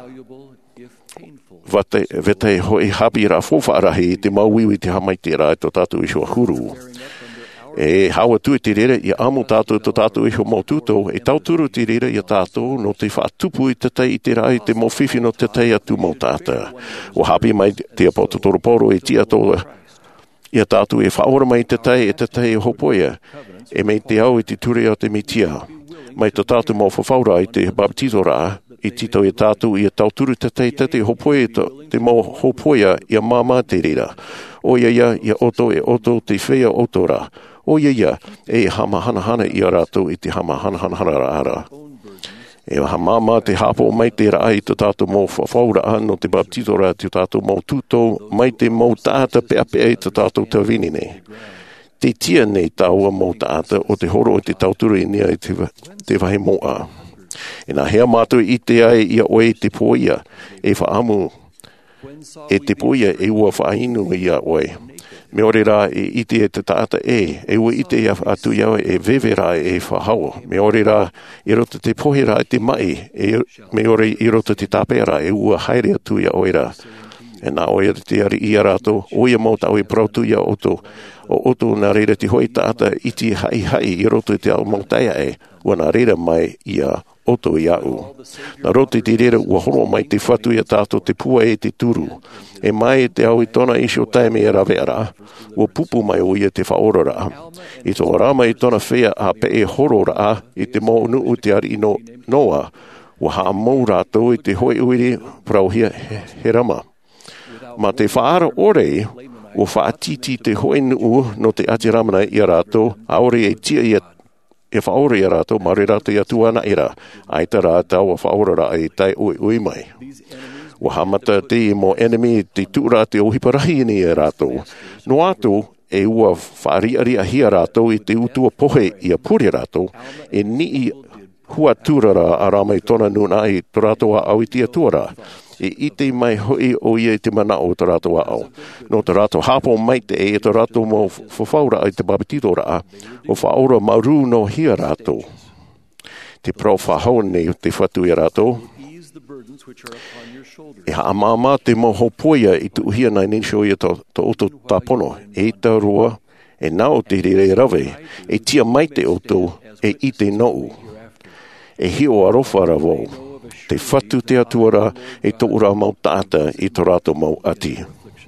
vete hoi hapi rā whowhaarahi i te mauiwi te hamai te rā to tātou i shua huru. E hawa tui te rere i amu tātou to tātou i ho mō tūtou e tauturu te rere i a tātou no te whaatupu i te tei i te rā i te mō whiwhi no te tei atu mō tātou. O hapi mai te apoto toroporo e tia tōla i a tātou e whaora mai te tei hopoia e mei te au i te ture o te mitia. Mai to tātou mō whawhaura i te baptizo rā, i tito i tātou i a tauturu te hopoia te mō hopoia i a māmā te rira. O ia i a oto e oto te whea oto rā. O ia e hama hana i a rātou i te hama hana rā. E ha māmā te hapo mai te rā i to tātou mō whawhaura no te baptizo rā te tātou mō tūtou mai te mō tāta pea i to tātou te vini nei. Te tia nei taua mō tāta o te horo o te tauturu i nia i te wahi moa. E nā hea mātou i te ai i a oe te poia e whaamu e te poia e ua whainu i a oe. Me ore rā e ite e te tāta e ua ite i atu iau e veve rā e whahau. Me ore rā i roto te pohe rā te mai me ore i roto te tāpea rā e ua haere atu i a oe rā. E nā oe te ari i a rātou, oia mau tau i prautu i a oto. O oto nā reira te hoi tāta iti hai i roto te au mautaia ua nā reira mai i a oto i au. Nā roto te reira ua horo mai te whatu i a tātou te pua e te turu. E mai te au i tona isi o taime e rawe ara, ua pupu mai o ia te whaoro ra. I tō rama i tona whea a pe e horo ra i te mō unu te ari i noa, ua haa mō rātou i te hoi uiri prauhia he rama. Ma te whaara orei, o whaatiti te hoi nuu no te ati ramana i a rātou, aore e tia i e whaore i rātou, mare rātou i atuana ira, ai ta rātou a whaore rā i tai ui mai. Wa hamata te mo enemy te tūra te ohiparahi ni e rātou. No atu e ua whaariaria hia rātou i te utua pohe i a puri rātou, e ni i hua tūrara a rāmai tona nuna i tō rātou a au i tia tuara. E ite mai hoi o ia te mana o tō rātou a au. No tō rātou hapo mai te e tō rātou mo whawhaura i te babitito raa, o whaora maru no hia rātou. Te pro whahone te whatu i rātou. E haamama te moho poia i tu uhia nai nisho i tō oto tāpono. E ta roa, e nao te rere rawe, e tia mai te oto, e i te nou. E hio arofa ravo, te whatu te atuara, e tō ura mau tāta i tō rato mau ati.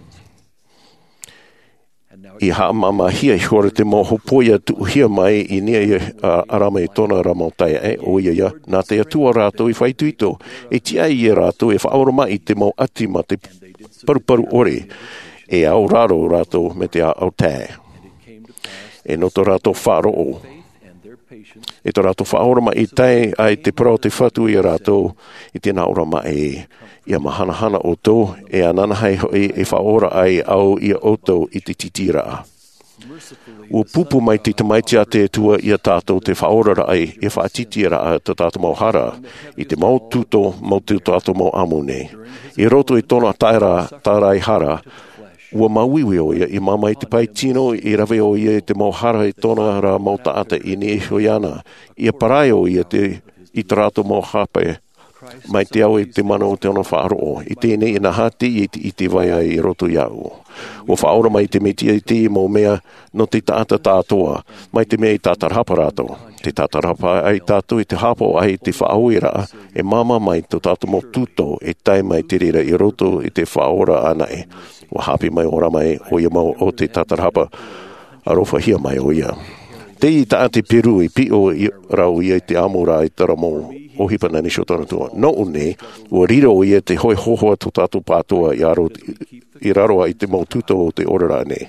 I haamama hia i hore te moho poia tu uhia mai i nia i arama i tōna ramau taia o ia nā te atua rātou i whaituito e tia i rātou e whaora mai i te mau ati ma te paru ore e au raro rātou me te au tae. E no tō rātou wharo o. E tō rātou whaora mai i tae ai te parau te whatu i rātou i te naura mai ia mahana o tō e ananahai hoi e whaora ai au ia oto i te titira. Ua pupu mai te tamaitia te tua ia tātou te whaora ai e whaatitira a te tātou mau hara i te mau tuto mau te tātou mau amune. I roto i tōna tārai hara, ua mauiwi o ia i mamai te pai tino i rawe o ia te mau hara i tōna ra mau taata i ni e hoiana. Ia parai o ia i te rātou mau hape mai te au i te mana o te ona whaaro. I tēnei i na hati i te waia i roto iau. O whaora mai te metia i te mo mea no te taata tātoa, mai te mea i tātarhapa rātou. Te tātarhapa ai tātou i te hapo ai te whaoira e mama mai to tātou mo tuto e tai mai te rira i roto i te whaora anai. O hapi mai ora mai o ia mau o te tātarhapa arofa hia mai o ia. Te i taate Peru i pio i rau ia i te amura i tara mo o hipana ni shotana tua. No une, ua riro o ia te hoi hohoa to tātou pātoa i raroa i te mau tuto o te orara ne.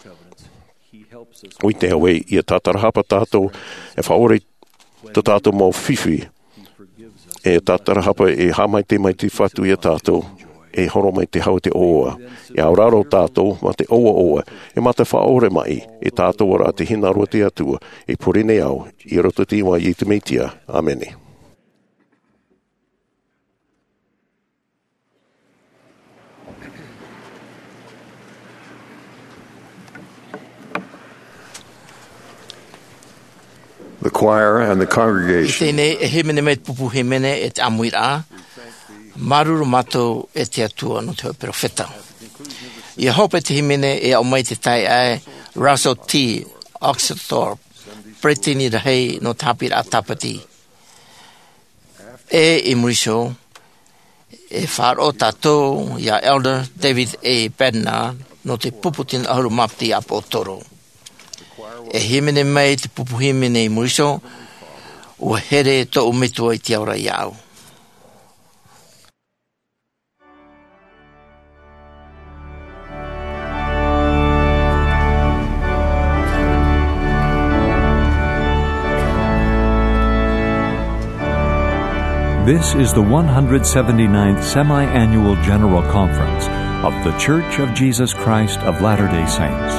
Oi te hawe ia tātarahapa tātou e whaore to tātou mau whiwhi. E tātarahapa e hamai te mai te whatu ia tātou e horo mai te hau te oa. E auraro tātou ma te oa e ma te whaore mai e tātou ora te hina roa te atua e porene au i roto te iwa i te meitia. Amene. The choir and the congregation. Tēnei e he mene me pupu he mene e te amuira. Maruru matou e te atua no te profeta. Ia hope te himene e au mai te tai ai Russell T. Oxenthorpe, pretini rahei no tapira atapati. E i muriso, e wharo tātou ia Elder David A. Bednar no te puputin ahuru mapti apo toro. E himene mai te pupu himene i muriso, ua here to umitua i te aura iau. This is the 179th Semi-Annual General Conference of The Church of Jesus Christ of Latter-day Saints.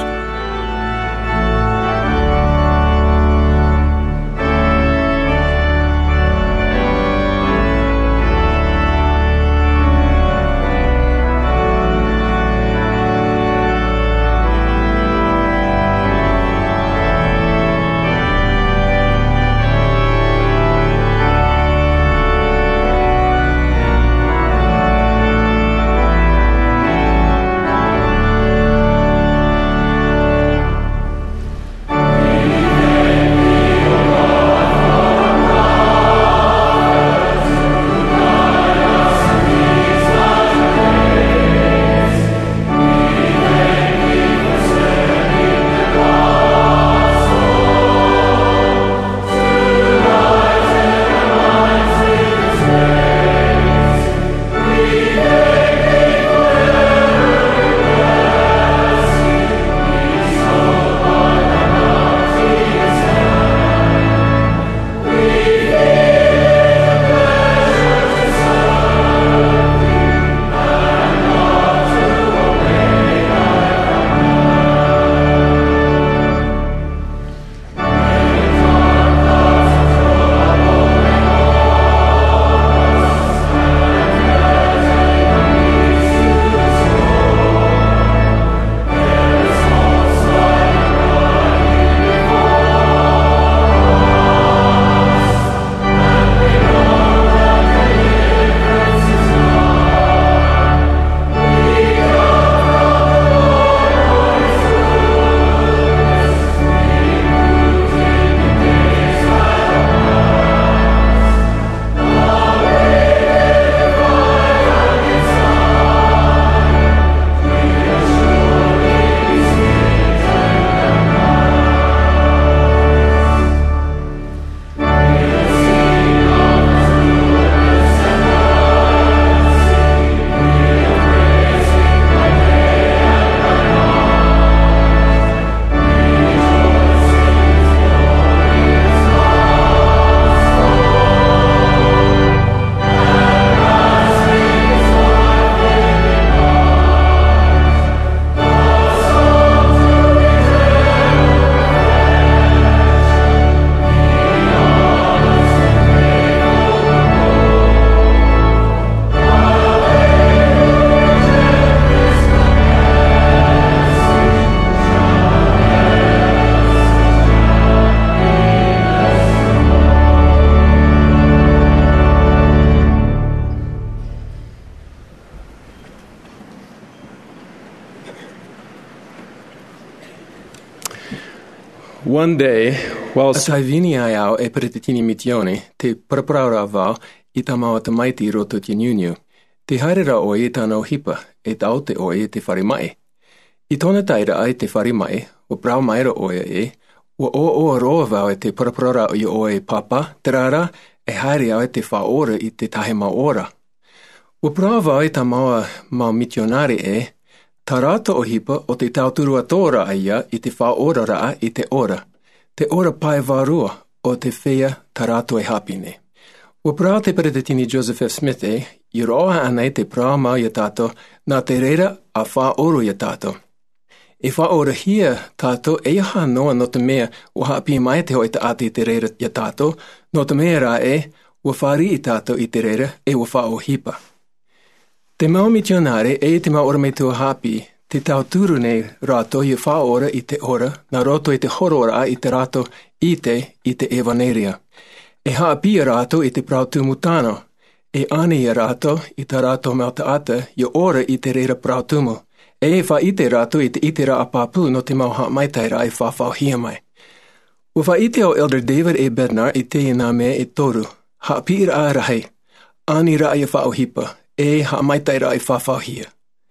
One day, while Tai vini ai au e pere te tini mitione, te parapraura vau I ta maua te maiti I roto te niuniu. Te haerera oi e tāna o hipa, e tau te oi e te wharimai. I tōna taira ai te wharimai, o brau maira oia e, o roa vau e te parapraura I oe papa, te rara, e haere au e te whaora I te tahe maora. O brau vau e ta maua mitionari e, tā rata o hipa o te tauturua tōra aia I te whaora raa I te ora. Te ora pai varua o te whea tā rato e hapine. O prau te pere te tini Joseph F. Smith e, I roa anei te prau mau ia tātou, nā te reira a whaoro ia tātou. E whaora hia tātou e aha noa no te mea o hapi mai te hoi te ati te reira ia tātou, no te mea rā e, o whari I tātou I te reira e o whao hipa. Te mau mitionare e te mau ora me tua hapi, te tauturu nei rato I whaora I te ora, na roto I te horora I te rato I te evaneria. E haapia rato I te prautu mutano, e ani ia rato I ta rato mau ta ata, I ora I te reira prautumu, e wha ite rato I te itera a papu no te mau ha maitaira I whawhau hia mai. Ua wha ite o Elder David E. Bednar I te ina mea e toru, haapia a rahei, ani ra I whao hipa, e ha maitaira I whawhau hia.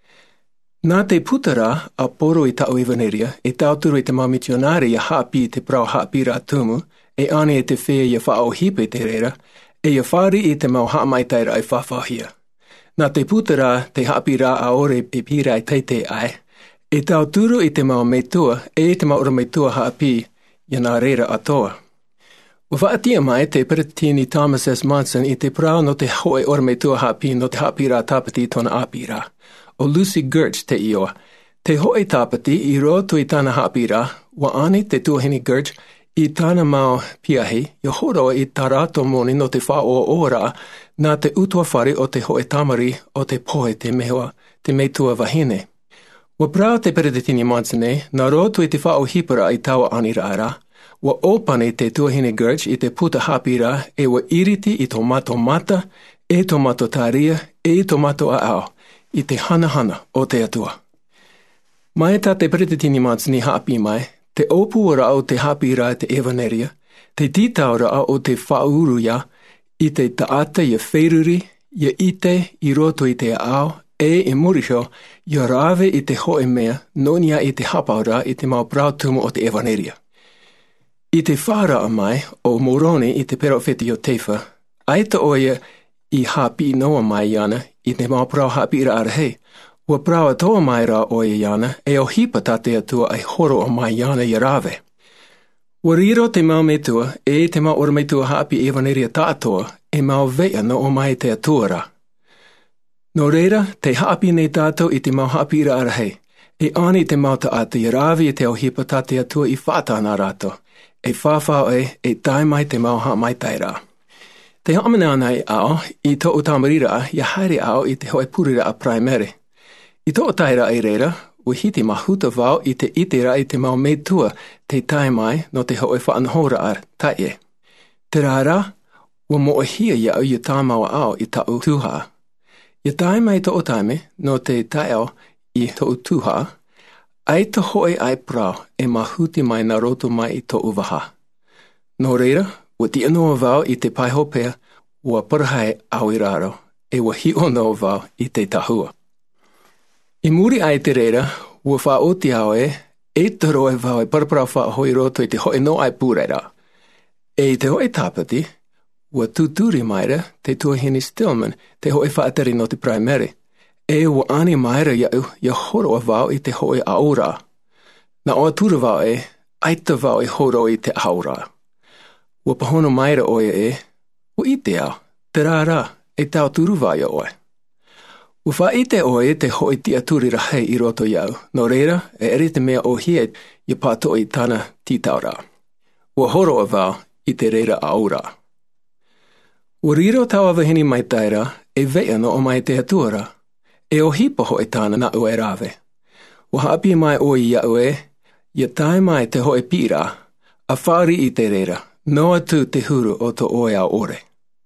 Nā te putara a poro I tau evaneria, e tauturu I te mau mitionari I haapi te prau haapi ra tumu, e ane e te whea ia whao hipe te reira, e ia whari I te mau haamaitaira I whawhahia. Nā te putara te hapi rā a ore e pira I teite ai, e tau turu I te mau meitua, e te mau ora meitua haapi ia nā reira atoa. Ua whaatia mai te peretini Thomas S. Monson I te prau no te hoe ora meitua haapi no te hapi rā tapati tona api rā. O Lucy Gertz te ioa. Te hoe tapati I roto I tāna hapi rā, wa ane te tuahini Gertz, I tāna mau piahi, I horo I tā rato moni no te whao ora, nā te utua whare o te hoe tamari o te poe te mehua, te meitua wahine. Wa prau te peretini Monsone, nā roto I te whao hipara I tawa anirara, wa opane te tuahine Gertz I te puta hapira e wa iriti I tomato mata, e tomato taria, e tomato aao, I te hana o te atua. Mai tā te peretini Monsone hapi mai, te opura o te hapira te evaneria, te titaura o te whauruia, I te taata ia whairuri, ia ite I roto I te ao, e murisho, ia rāwe I te hoe mea, nonia I te hapaura I te mau prautumu o te evaneria. I te whara a mai, o Moroni I te perofeti o Teifa, aita oia I hapi noa mai iana, I te mau prau hapira arahei, Ua prawa toa mai rā oia iana, e o hipa tate atua ai horo o mai iana I rāwe. Ua riro te mau metua, e te mau ora metua hapi evaneria tātoa, e mau vea no o mai te atua rā. No reira, te hapi nei tātou I te mau hapi ra arahei, e ani te mau ta ata I rāwe I te o hipa tate atua I whātāna rāto, e whāwhao e tai mai te mau ha mai tai rā. Te hamana ana I ao, I tō utamarira, ia haere ao I te hoe purira a primary. I tō taira I reira, ua hiti mahuta vau I te itera I te mau meitua te tai mai no te hoe whaanhora ar taie. Te rāra, ua moa hia iau I tā maua au I tau tūha. I tai mai tō taime no te taeo I tō tūha, ai te hoe ai prau e mahuti mai na roto mai I tō uwaha. No reira, ua ti anua vau I te paihopea, ua parahai au I raro, e ua hi ono vau I te tahua. I muri ai te reira, ua whaoti au e te roe vau e paraparau whaahoi roto I te hoe no ai pūreira. E I te hoe tāpati, ua tūturi maira te tuahini Stillman, te hoe whaatari no te primary. E ua ani maira iau, ia horo vau I te hoe aura. Na o atura vau aita vau e horo I te aura. Ua pahono maira oia ua ite au, te rāra, e tau turu vau ia oe. Ua whaite oe te hoi tia turi rahei I roto iau, no reira e eri te mea o hie I pato I tāna titaura. Ua horo a vau I te reira aura. Ua riro tau awahini mai taira e vea no o mai te atuara, e o hipa hoi tāna na ue rāwe. Ua hapi mai o iau ia tai mai te hoi pira, a whari I te reira, no atu te huru o to oe au ore.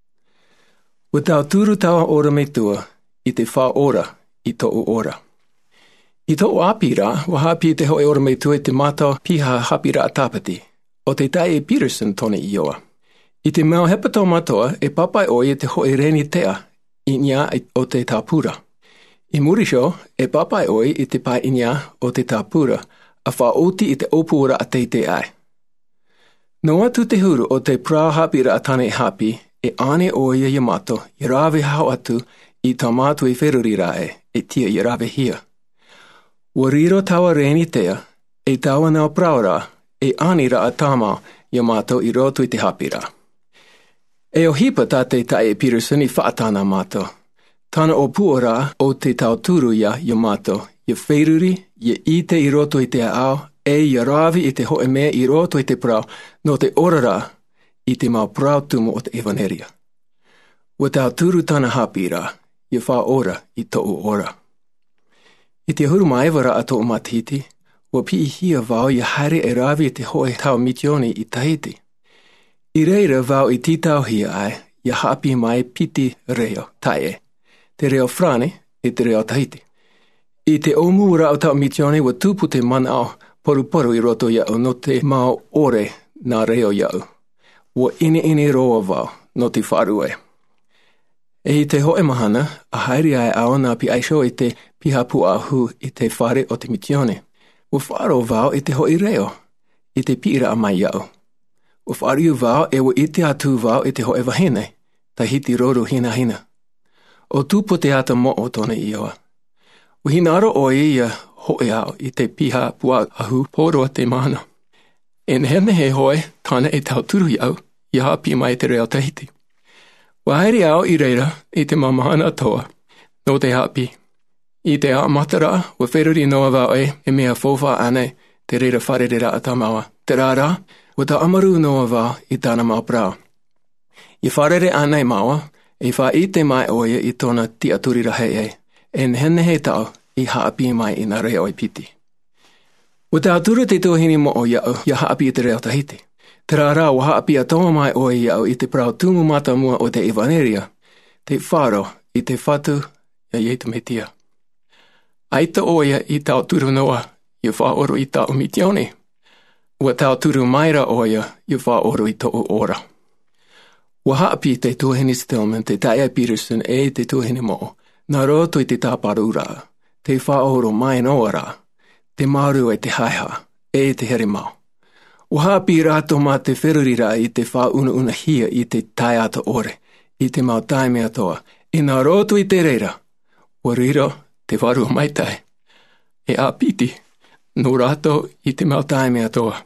Ua tau turu taua ora me tua, I te wha ora I tō ora. I tō apira, wa hapi te hoi ora me tue te mātau piha hapira a tāpati. o te tai e Peterson tone i oa. I te mao hepa tō matoa e papai oi e te hoi reni tea i nia o te tāpura. I murisho e papai oi i te pai inia o te tāpura a whaoti i te opura a teite ai. No atu te huru o te prau hapira a tane hapi e ane oi e yamato i rāwe hao atu i tā mātu i wherurira e tia i rāwe hia. Ua riro tawa reni tea e tawa nao praura e anira a tāmau yamato i roto i te hapira. E o hipa tā te tae Peterson i whaatana mato. Tana o puora o te tauturu ia yamato, ia whairuri, ia ite i roto i te ao, e ia rawi i te hoe mea i roto i te prau, no te orara i te mau prau tumu o te evaneria. Ua tauturu tana hapira, ia wha ora i to'u ora. I te huru maewara a to'u matiti, ua pi i hia vau ia haere e rawi i te hoe tau mitioni i Tahiti. I reira vau i titau hia ai, ia hapi mai piti reo, tae, te reo frane i te reo Tahiti. I te omura o tau mitione wa tupu te manao poru i roto iau no te mao ore nā reo iau. Wa ine roa vau no te wharue. E i te hoe mahana, a haere ai au nā pi aisho i te pihapu ahu i te whare o te mitione. Wa wharo vau i te hoi reo, i te pira a mai iau. Wa whariu vau e wa ite atu vau i te hoe wahine, Tahiti roru hina. O tupo te ata mo o tone ioa. Wa hinaro o ia hoe au i te piha pua ahu poroa te mana. E nehene he hoe tana e tau turu iau, i hapi mai te reo Tahiti. Wa haere au i reira i te mamahana toa, no te hapi. I te a matara, wa wheruri noa vau e mea fofa ane te reira wharerera a tamawa. Te rara, wa ta amaru noa vau i tana mau prau. I wharere ane maua, e wha i te mai oia i tona ti aturira hei e nehene he tau i haapi mai i nā reo i piti. Wa te atura te tuahini mo o iau, ia haapi i te reo Tahiti. Te rara wa haapi a toa mai o iau i te prau tumu mata mua o te Evaneria, te wharo i te whatu ia ietu me tia. Aita oia i tau turu noa, i whaoro i tau mitione. Wa tau turu maira oia, i whaoro i to'u ora. Wa haapi te tuahini Stillman, te taia Peterson e te tuahini mo, nā roto i te tāparura, te whaoro mai noara, te maru e te haiha, e te here mau. Wa haapi rato mā te wherurira i te whauna hia i te taiata ore, i te mau taimea toa, i nā roto i te reira, wa riro te warua maitai, e a piti, no rato i te mau taimea toa.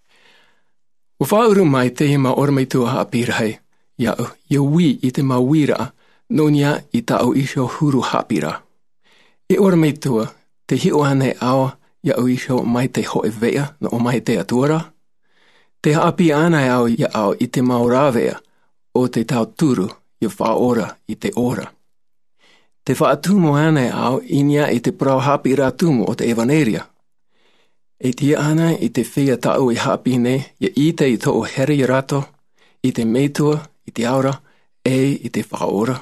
Wa whauru mai te ima ormeitua haapi rahei, iau, ia wi i te mau wira, no nia i tau isho huru hapira. E ormeitua, te hio ane awa, iau isho mai te hoe vea, no o mai te atuara. Te haapi anai au iau i te mau rāwea, o te tau turu, i whaora i te ora. Te whaatumu anai au inia i te prau hapi rā tumu o te Evaneria. E tia anai i te whia tau i hapi ne, ia i te i tō here i rato, i te meitua, i te aura, e i te whaora.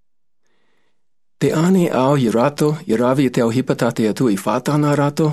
Te ane au i rato, i rawi i te au hipata te atu i whātana rato.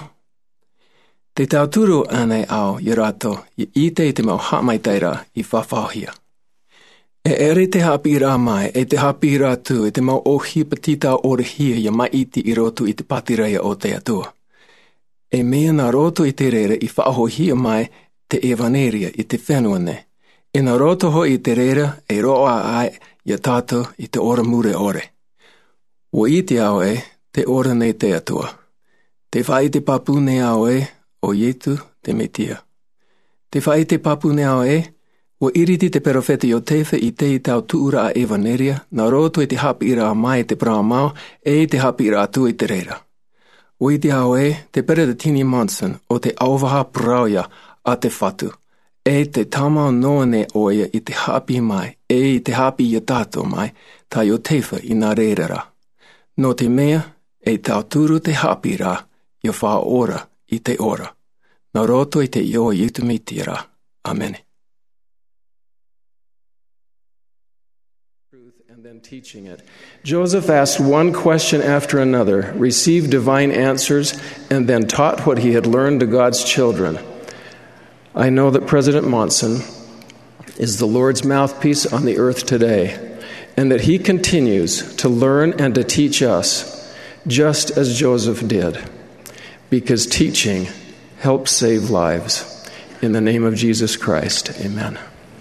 Te tau turu ane au i rato, i te mau hamai teira i whawhauhia. E ere te hapi rā mai, e te hapi rā tu, e te mau o hipatita ore hia i mai iti i roto i te patireia o te atua. E mea nā roto i te rere i whahohia mai te Evaneria i te whenuane. E nā roto ho i te rere e roa ai i a tātou i te ora mure ore. Wa i te au e te ora nei te atua. Te whai te papu nei au e o Ietu te metia. Te whai te papu nei au e wa iriti te perofeti o tewe i te i tau tuura a Evaneria, nā roto i te hapi ira mai te prau mau e te hapi ira atu i te reira. Wa i te au e te pereda Tini Monson o te auwaha prauia a te whatu. E te tamau noa ne oia i te hapi mai, e i te hapi i a tātou mai, tai o teiwha i nā reirara. No te mea, e tau turu te hapi rā, i a wha ora i te ora. Nā roto i te io i utu miti rā. Amen. And then teaching it. Joseph asked one question after another, received divine answers, and then taught what he had learned to God's children. I know that President Monson is the Lord's mouthpiece on the earth today, and that he continues to learn and to teach us, just as Joseph did, because teaching helps save lives. In the name of Jesus Christ, amen.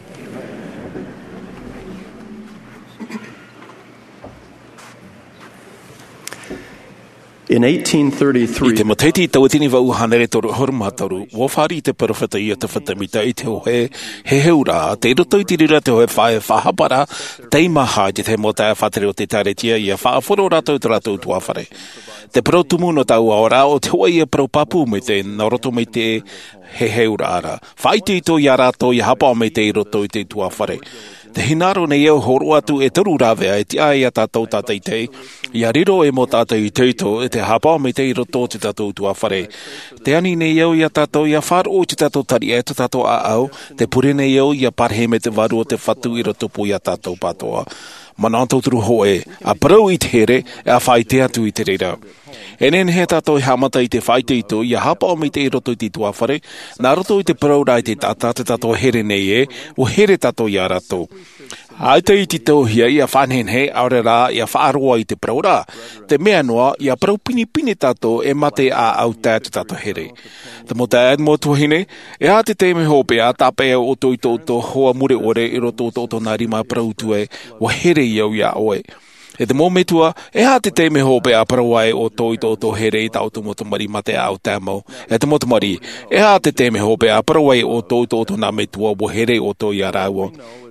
In 1833, I te mateti tau tini wau hanere toru horumataru, wofari te profeta ia te whatamita i te hoe he heura, te roto i tirira te hoe whae whahapara, te maha i te mota e whatere o te taretia ia whaaforo ratou te ratou tuawhare. Te protumu no tau aora o te hoa ia pro papu me te naroto me te he heura ara. Whaite i tō ia rato i hapa me te i roto i te tuawhare. Te hinaro nei au horo atu e toru rawea e te ai a tātou tātai te, i a riro e mo tātou i teito e te hapa me te i roto te tātou tuawhare. Te ani nei au i a tātou i a wharo te tātou tari e te tātou a au, te pure nei au i a parhe me te waru o te whatu i roto po i a tātou patoa. Manantou turu hoe, a parau i te here, e a whaite atu i te reira. E nen he tātou i hamata i te whaite i tō, i a hapa o me te i roto i te tuawhare, nā roto i te parau rai te tata, te tātou here nei e, o here tātou i a rato. Ai te i te tauhia i a whanhen he, aure rā, i a whaaroa i te parau rā. Te mea noa, i a parau pini tātou e mate a au tā te tātou here. Te mo tā mō tuhine, e a te teime hope a tāpea o tō i tō hoa mure ore i roto o tō nā rima parau tue, o here i au i a oe. E te mō metua, e ha te teime hope a parawai o tō i tō here i tau tu motomari mate au tāmau. E te motomari, e ha te teime hope a parawai o tō i tō nā metua o here o tō i a rāua.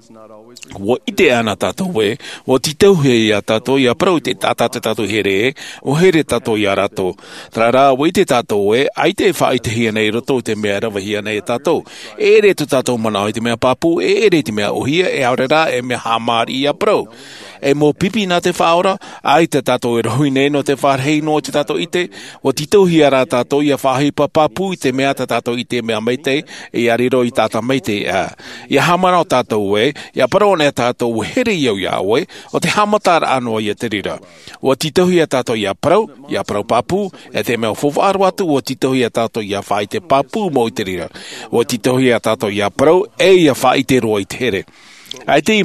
Wo ite ana tātou e, wo titau he i a tātou i a parau te tātā te tātou here e, o here tātou i a rato. Trara, wo ite tātou e, ai te whaite hia nei roto te mea rawa hia nei tātou. E re tu tātou mana i te mea papu, e re te mea ohia, e aurera e mea hamari i a parau. E mō pipi nā te whaora, ai te tātou e rohine no te wharhei no te tātou ite, o titau hia rā tātou i a whahipa papu i te mea te tātou i te mea meite, e ariro i tātou meite a. I a hamara o tātou e, i a parau ne tātou here iau ia oe, o te hamatara anoa i a te rira. O titau hia tātou i a parau papu, e te mea whowharu atu, o titau hia tātou i a whai te papu mo i te rira. O titau hia tātou i a parau, e i a whai te roa i te here. Ai te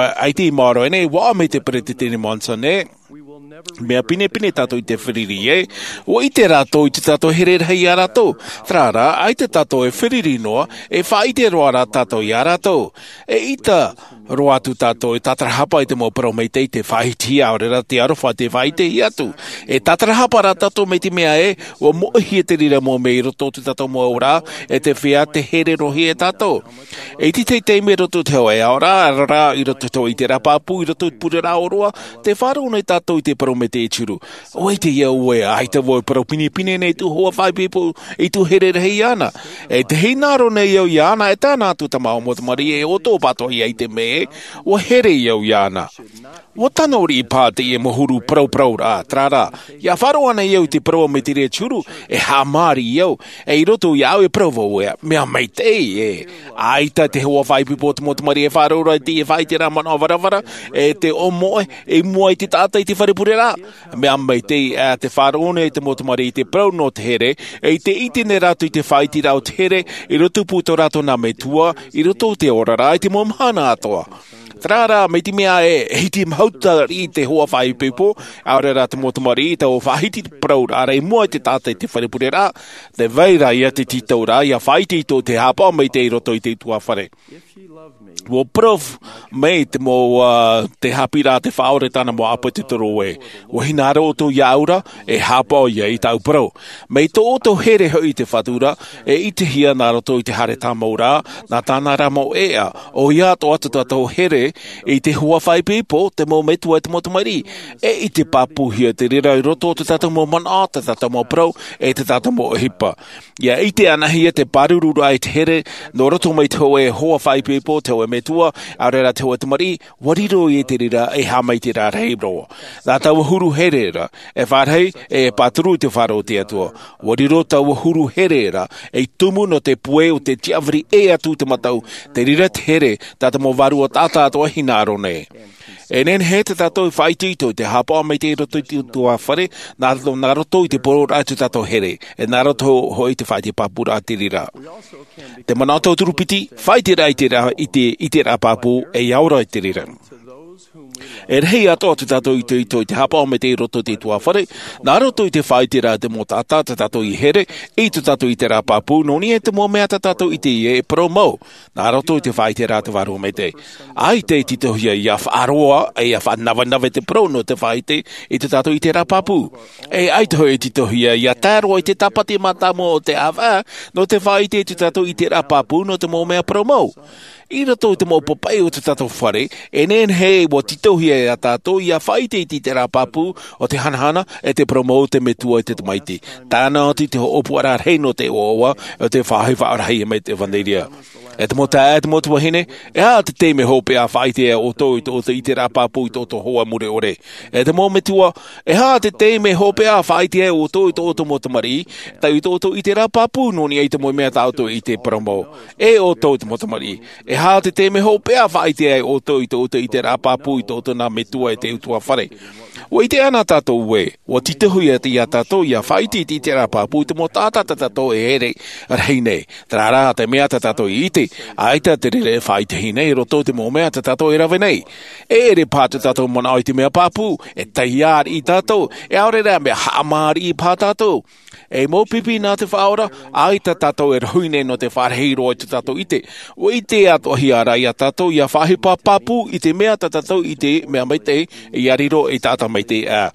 i maro e nei, wā me te prete tēne Monson e, mea pine tātou i te whiriri e, o i te rātou i te tātou here hei a rātou. Trāra, ai te tātou e whiriri noa, e whai te roa rā tātou i a rātou. E ita roa atu tātou e tatarahapa i te mō parau mei te whaiti aurera te arofa te whaite i atu. E tatarahapa rā tātou mei te mea e, o mohi e te rira mō mei roto te tātou mō aura, e te whia te here rohi e tātou. E ti te me roto te hoa e aura, rā i roto to i te rapapu, i roto i pure rā oroa, te wharo nei tātou i te parau me te e churu. O e te iau e, ai te voi parau pini nei tu hoa whai pipo, i tu here rei ana. E te hei naro nei iau i ana, e tāna atu tamau motamari e o tō pato i te me, o here iau i ana. O tano ori i pāte i e mohuru prau rā, trārā. Ia wharo ana iau te parau me te rea churu, e hāmari iau, e i roto i au e prau vau e, mea mei te e. Aita te hoa whai pipo te motamari e wharo rai te e whai te rā mana warawara, e te o moe, e mua i te tātai te wharepure rā. Mea mei te e te wharone e te motamari i te prau no te here, e te ite ne rato i te whai ti rau te here, i roto puto rato nā me tua, i roto te ora rā, i te momhana atoa. Trāra, mei te mea e, hiti mhauta i te hoa whai pipo, aure rā te motamari i te o whahiti prau rā, rei mua i te tātai te wharepure rā, te veira i a te titau rā, i a whaiti i tō te hapa mei te i roto i te tua whare. Wo prof mei te mo te hapi rā te whaore tāna mo apa te toro e. O hinara o tō iaura e hapa o ia i tau prau. Mei tō o tō here hoi te whatura e i te hia nā roto i te hare tāmau rā, nā tāna rā mo ea. O ia tō atu tō here i te hua whai pipo, te mo metua e te motamari. E i te papuhia te rira i roto te tātou mo mana, te tātou mo prau, e te tātou mo hipa. Ia i te anahia te parurura i te here, no roto mei tō e hua whai pipo, te o e metua, aurera te o te mari, wariro i te rira e hamai te rā rei bro. Nā tau huru herera, e whārhei e paturu te wharo te atua. Wariro tau huru herera, e tumu no te pue o te tiawari e atu te matau, te rira te here, tata mo varu o tata atua hinaro nei. E nen he te tatou whaitito te hapa mai te roto i tua whare, nā roto i te poro rātu tatou here, e nā roto hoi te whaiti papura te rira. Te manatau turupiti, whaitira i te rā papu e aura i te rira. E rei atoa te tatou i te hapa me te roto te tua whare, nā roto i te whaitira te mō tata te tatou i here, i te tatou i te rā papu, noni e te mō mea te tatou i te e promo, nā roto i te whaitira te waru me te. Ai te titohia i a whaaroa, e a whanawanawe te pro no te whaite, i te tatou i te rā papu. E ai te hoi titohia i a tāroa i te tapati matamo o te awa, no te whaite i te tatou i te rā papu, no te mō mea promo. I rato te mō popai o te tatou whare, e nen hei wa titohia e a tātou i a whaite i te rā papu o te hanahana e te promo te metua i te maiti. Tāna ati te opu ara rei no te oawa o te whahai whaarahei me te whaneiria. E te mō tā, e te mō tuahine, e a te teime hope a whaite o tō i te rā papu i tō hoa mure ore. E te mō metua, e a te teime hope a whaite o tō i mō tamari, tau i tō i te rā papu noni e te mō mea tāuto i te promo. E o tō i te mō tamari. E a te teime hope a whaite o tō i te rā papu i tō nā metua e te utua whare. O i te ana tātou ue, o titehui a te ia tātou i a whaiti i te rā papu i te mō tātā tātou e ere reine. Tā rā te mea tātou i ite, aita te rere whaite hi nei roto te mō mea tātou e rawe nei. E ere pātu tātou mona o i te mea papu, e taiari i tātou, e aurera mea haamari i pā tātou. E mō pipi nā te whaora, aita tātou e roine no te whareiro i te tātou ite. O i te atohi ara i a tātou i a whahipa papu i te mea tātou i te mea maite i ariro i tātou maite a.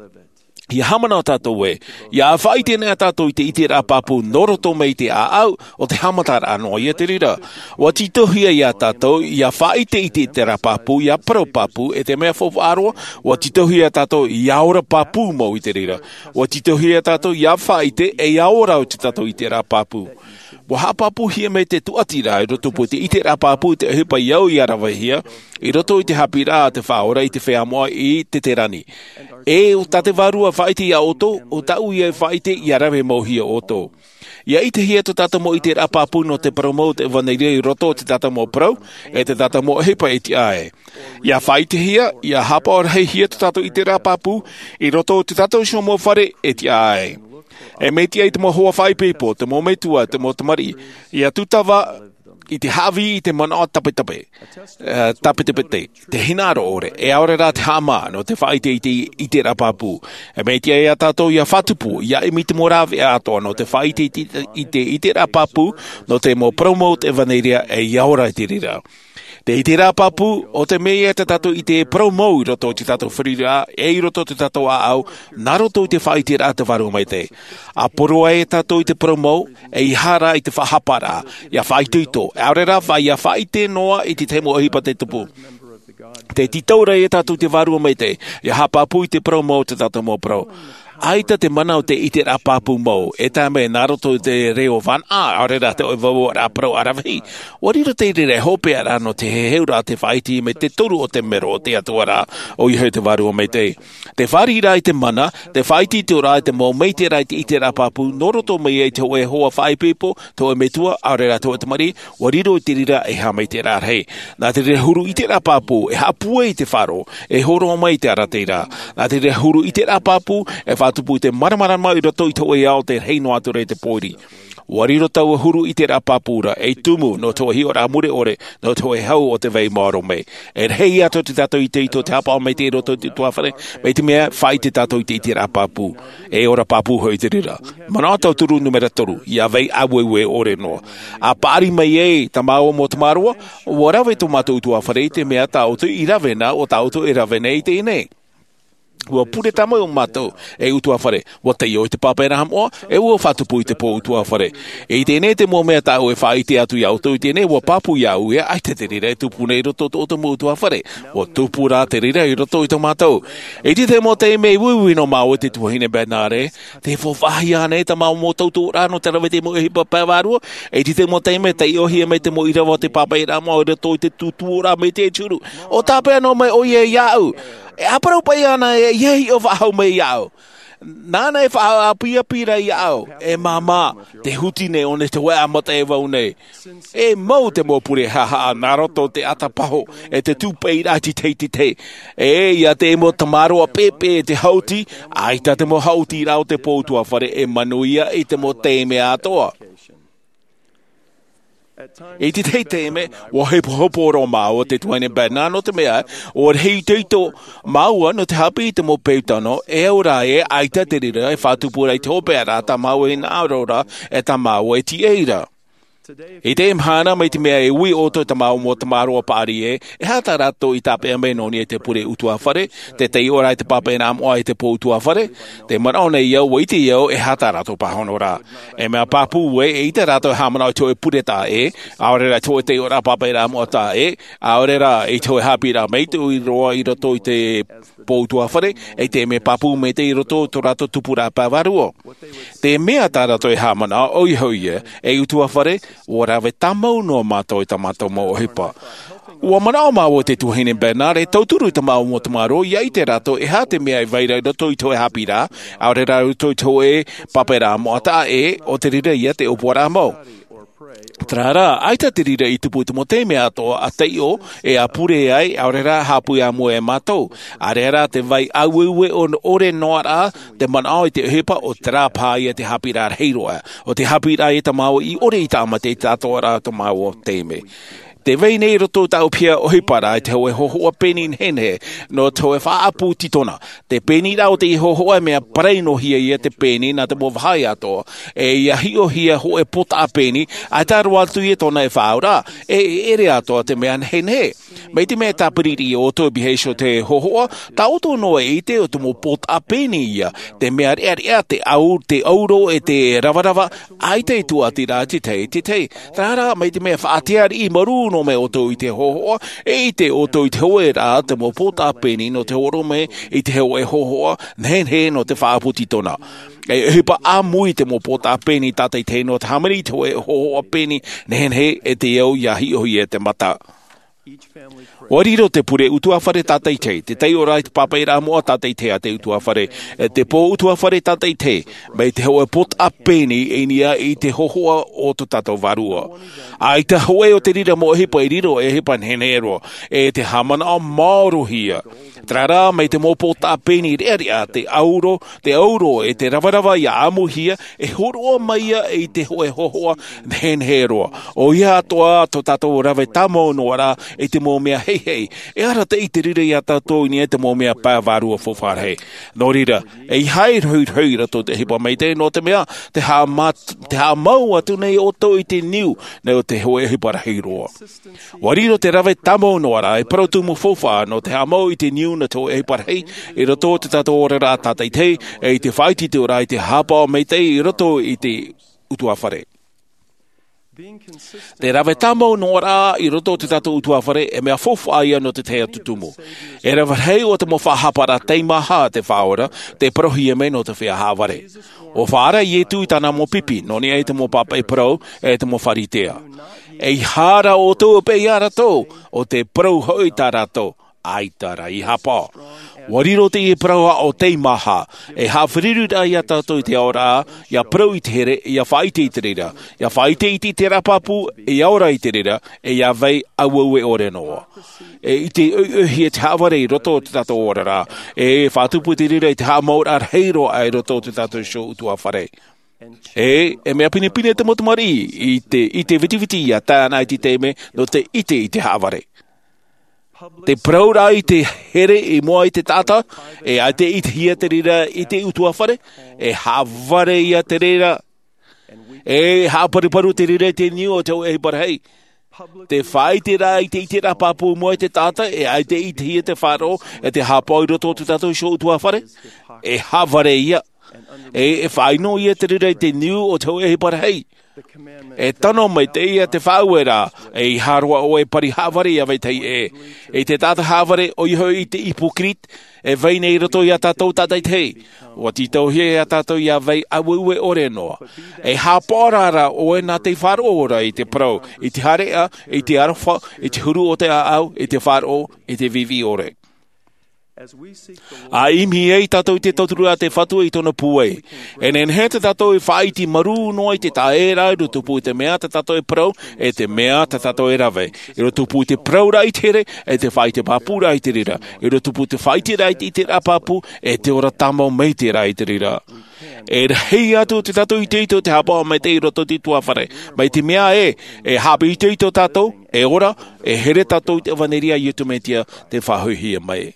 I hamana o tātou e, i a whaite nea tātou i te rā papu noroto mei te a au o te hamatara anō i a te rira. Wa titohia i a tātou i a whaite i te rā papu i a pro papu e te mea whofu aroa, wa titohia tātou i aora papu mo i te rira. Wa titohia tātou i a whaite e aora o te tātou i te rā papu. Wa hapapu hia me te tuatira i roto po te ite rā papu i te hipa iau i arawa hia, i roto i te hapira a te whaora i te wheamoa i te terani. E o tate varua whaite i a oto, o tau i a whaite i arawe mo hia oto. Ia i te hia to tata mo i te rā papu no te promo te vaneiria i roto te tata mo pro, e te tata mo hipa e te ae. Ia whaite hia, ia hapa o rei hia to tata i te rā papu, i roto te tata o mo whare e te ae. E me tia i te mo hoa whai pipo, te mo metua, te mo tamari, ia tutawa i te hawi i te mana o tapetape, te hinaro ore, e aore rā te hama no te whaite i te rapapu. E me tia e a tātou i a whatupu, ia e mi te morawe a atoa no te whaite i te rapapu, no te mo promote e vaneiria e iaora i te rira. Te i te rā papu, o te mea te tato i te promo i roto te tato whirira, e i roto te tato a au, nā roto i te whaite rā te waru mai te. A poroa e tato i te promo, e i hara i te whahapara, i a whaite i tō. Aurera whai a whaite noa i te temo ohipa te tupu. Te titaura e tato te waru mai te, i a hapapu i te promo te tato mo pro. Aita te mana o te ite rā papu mou, e tā mea nā roto te reo van a, aurera te oiwawo rā pro arawahi. Warira te rere hope ara no te heura te whaiti me te toru o te mero o te atua rā o i hau te waru o mei te. Te whari rā i te mana, te whaiti te ora i te mou mei te rā i te ite rā papu, noroto mei e te oe hoa whai pipo, te oe metua, aurera te oe te mari, wariro i te rira e ha mei te rā rei. Nā te re huru i te rā papu, e hapua i te wharo, e horo mei te ara te rā. Nā te re huru i te rā papu, e whatupu te maramarama i roto i te oe ao te reino atu rei te poiri. Wariro tau huru i te rā papura, e tumu no tō hi o rā mure ore, no tō e hau o te vei maaro mei. E rei ato te tato i te ito te hapa o mei te roto te tuawhare, mei te mea whai te tato i te rā papu. E ora papu hoi te rira. Mana tau turu numera toru, ia vei awewe ore noa. A pāri mei e, ta māua mo te marua, warawe tō mātou tuawhare i te mea tautu i rawena o tautu i rawena i te inei. Ua pure tamo o matou e utua whare. Ua te i o te papera hamoa, e ua whatupu i te po utua whare. E i tēnei te mō mea tau e whai te atu iau tau, i tēnei ua papu iau ia, ai te rira e tupu nei roto o te mō utua whare. Ua tupu rā te rira i roto i tō mātou. E ti te mō te mei wiwi no mau te tuahine bēnare, te whawhahi ane ta mau mō tautu rāno te rawe te mō e hipa pēwarua, e ti te mō te mei te iohia mei te mō irawa te papeira mō i roto i te tutu rā mei te churu. O tāpea no mei o ie iau. E aparau pai ana e iei o whahau me iau. Nāna e whahau a pia pira iau. E mama, te hutine o ne te wea mata e wau nei. E mau te mō pure haha nā roto te atapaho e te tūpei rāti te. E ia te mō tamaroa pepe te hauti, aita te mō hauti rau te pōtua whare e manuia i te mō teime atoa. E te teime, wa hopo ro mau te tuaine bēnā no te mea, o hei teito maua no te hapi te mō peutano, e ora e aita te rira e whātupura i te hopera ta mau e nā rora e ta mau e ti eira. E te mhana mai te mea e ui oto te mau mō te maroa pāri e hata rato i tāpea me noni e te pure utua whare, te te ora e te pape nā moa e te pō utua whare, te maraone iau wa i te iau e hata rato pahono rā. E mea papu e i te rato e hamana i tō e pure tā e, aorera tō e te ora pape nā moa tā e, aorera i tō e hapi rā mei tu i roa i roto i te pō utua whare, e te me papu me te i roto tō rato tupura pāwaruo. Te mea tā rato e hamana o i hoi e utua whare, ua rawe tamau no mātou i ta mātou mō o hipa. Ua manao māua te tuhine bēnare, tauturu i ta māu mō te māro, ia i te rato e hā te mea i vaira i roto i tō e hapi rā, aore rā roto i tō e papera mō ata e, o te rira ia te upora mō. Trara, aita te rira i tupu i te mō te mea atoa a teio e a pure ai aore rā hapui a mua e mātou. Are rā te vai aueue o ore noa rā te manao i te hepa o te rā pāia te hapi rā heiroa. O te hapi rā i ta māua i ore i tāma te tātoa rā ta māua o teime. Te vei nei roto tau pia o hipara i te hoe hohoa peni nhenhe no te hoe whaapu titona. Te peni rau te i hohoa mea pareino hia ia te peni na te mō whai atoa. E ia hio hia hoe pota a peni a taru atu i tona e whaura. E ere atoa te mea nhenhe. Mei te mea tapiriri o tō biheisho te hohoa, ta oto noa e te o te mō pota a peni ia. Te mea rea te auro e te rawarava, ai te tuati rā te. Tāra mei te mea whaatiari i maru no me oto i te hohoa, e i te oto i te hoe rā te mō pota peni no te horo me i te hoe hohoa, nhenhe no te whaaputi tona. E hipa a mui te mō pota peni tātai te no te hamari te hoe hohoa peni, nhenhe e te eo iahi oi e te mata. Wariro te pure utua whare tātai te tei ora i te papeira moa tātai te a te utua whare, te pō utua whare tātai te, mei te hoe pot a peni e nia i te hohoa o to tātou varua. Ai te hoe o te rira mo hipa i riro e hipa nhenero, e te hamana o maoro hia. Trara mei te mō pot a peni rea te auro e te rawarawa i amu hia, e horoa maia e te hoe hohoa nhenero. O ia atoa to tātou rawe tamo noara e te mō mea hei, e ara te i te rira i a tātou ni e te mō mea pāwarua whawharhei. Nō rira, e hai rhui rato te hipa mei te no te mea, te hā mau atu nei o tō i te niu, nei o te hoe hipa rahi roa. Wariro te rawe tamo noara, e parautu mu whawha no te hā mau i te niu na tō e hipa rahi, e roto te tātou ora rā tātai te, e i te whaiti te ora i te hapa o mei te i roto i te utua whare. Te rawe tamau no rā i roto te tātou utua whare e mea whawhaia no te tea tutumu. E rawe hei o te mo whahapara teimaha te whaora, te prohi e me no te whea haware. O whaara i e tui tāna mo pipi, no ni e te mo papa e pro, e te mo wharitea. E hara o tō pe i arato, o te pro hoi tā rato, aitara i hapa. Wariro te i praua o te maha, e hawhiriru rā i a tātou te ora, ia prau i te here, ia whaite i te rira, ia whaite i te rapapu, e aura i te rira, e ia vei auaue ore noa. E i te uhi e te haware i roto te tātou ora rā, e whātupu te rira i te hāmaur ar heiro ai roto te tātou show utua whare. E mea pine te motumari i te vitiviti ia tāna i te teime no te ite i te haware. Te praura i te here i moa i te tata, e a te ite hia te rira i te utua whare, e haware ia te rira, e hapariparu te rira i te niu o te o e parahei. Te whai te rā i te itira papu mo e te tata, e ai te iti te wharo, e te hapa i roto te tato i so utua whare, e haware ia. E whai no ia te rira i te niu o te hoe he parahei. E tano mai te ia te whauera, e i harua o e pari haware ia vai tei e. E te tata haware o i hoi i te ipokrit, e vai nei roto ia tatou tatai tei. O titau hia ia tatou ia vai awue ore noa. E haporara o e nā te wharo ora i te prau, i te harea, i te arofa, i te huru o te aau, i te wharo, i te vivi ore. A imi ei tatou i te tauturua te whatua i tona puei. E nen he te tatou i whaiti maru noa i te taera, i rutupu i te mea te tatou i prau, e te mea te tatou i rave. I rutupu i te prau rai tere, e te whaite papu rai te rira. I rutupu i te whaite rai te rapapu, e te ora tamau mei te rai te rira. E hei atu te tatou i teito te hapa mai te i roto ti tuawhare. Mai te mea e hapi i teito tatou, e ora, e here tatou i te vaneria i utumetia te whahuhia mai.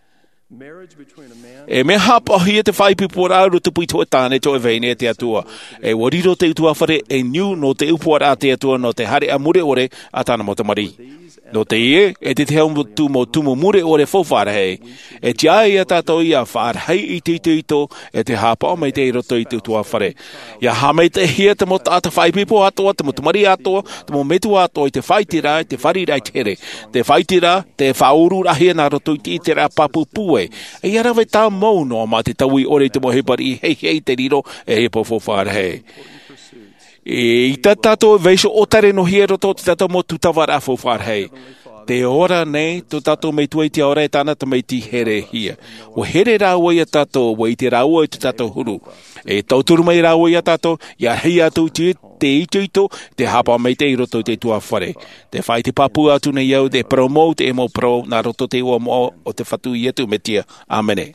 E me hapa hia te whaipipora auru te pui toa tāne to e veine te atua. E wariro te utua whare e niu no te upuara a te atua no te hare a mure ore a tāna mo te mari. No te e te te hau mo tumu mure ore fōwhara hei. E tia ia tātou ia whārhei i te ito e te hapa o mei te roto i te utua whare. Ia hamei te hia te mo tāta whaipipo atoa, te mo tumari atoa, te mo metu atoa i te whaitira, te wharirai tere. Te whaitira, te whauru rahia nā roto i te itera papu pue. E ia rawe tā mau noa ma te taui ore te mo hepari hei te riro e he po fōwhara hei. I tātou veiso otare no hia roto te tātou mo tutawara fōwhara hei. Te ora nei, tu tātou mei tuai te ora e tāna te mei ti here hia. O here rāua ia tātou, o i te rāua i te tātou huru. E tauturu mei rāua ia tātou, ia hei atu te ito, te hapa mei te i roto te tua whare. Te whai te papu atu nei au, te promo te emo pro, nā roto te ua mo o te whatu i atu me tia. Amene.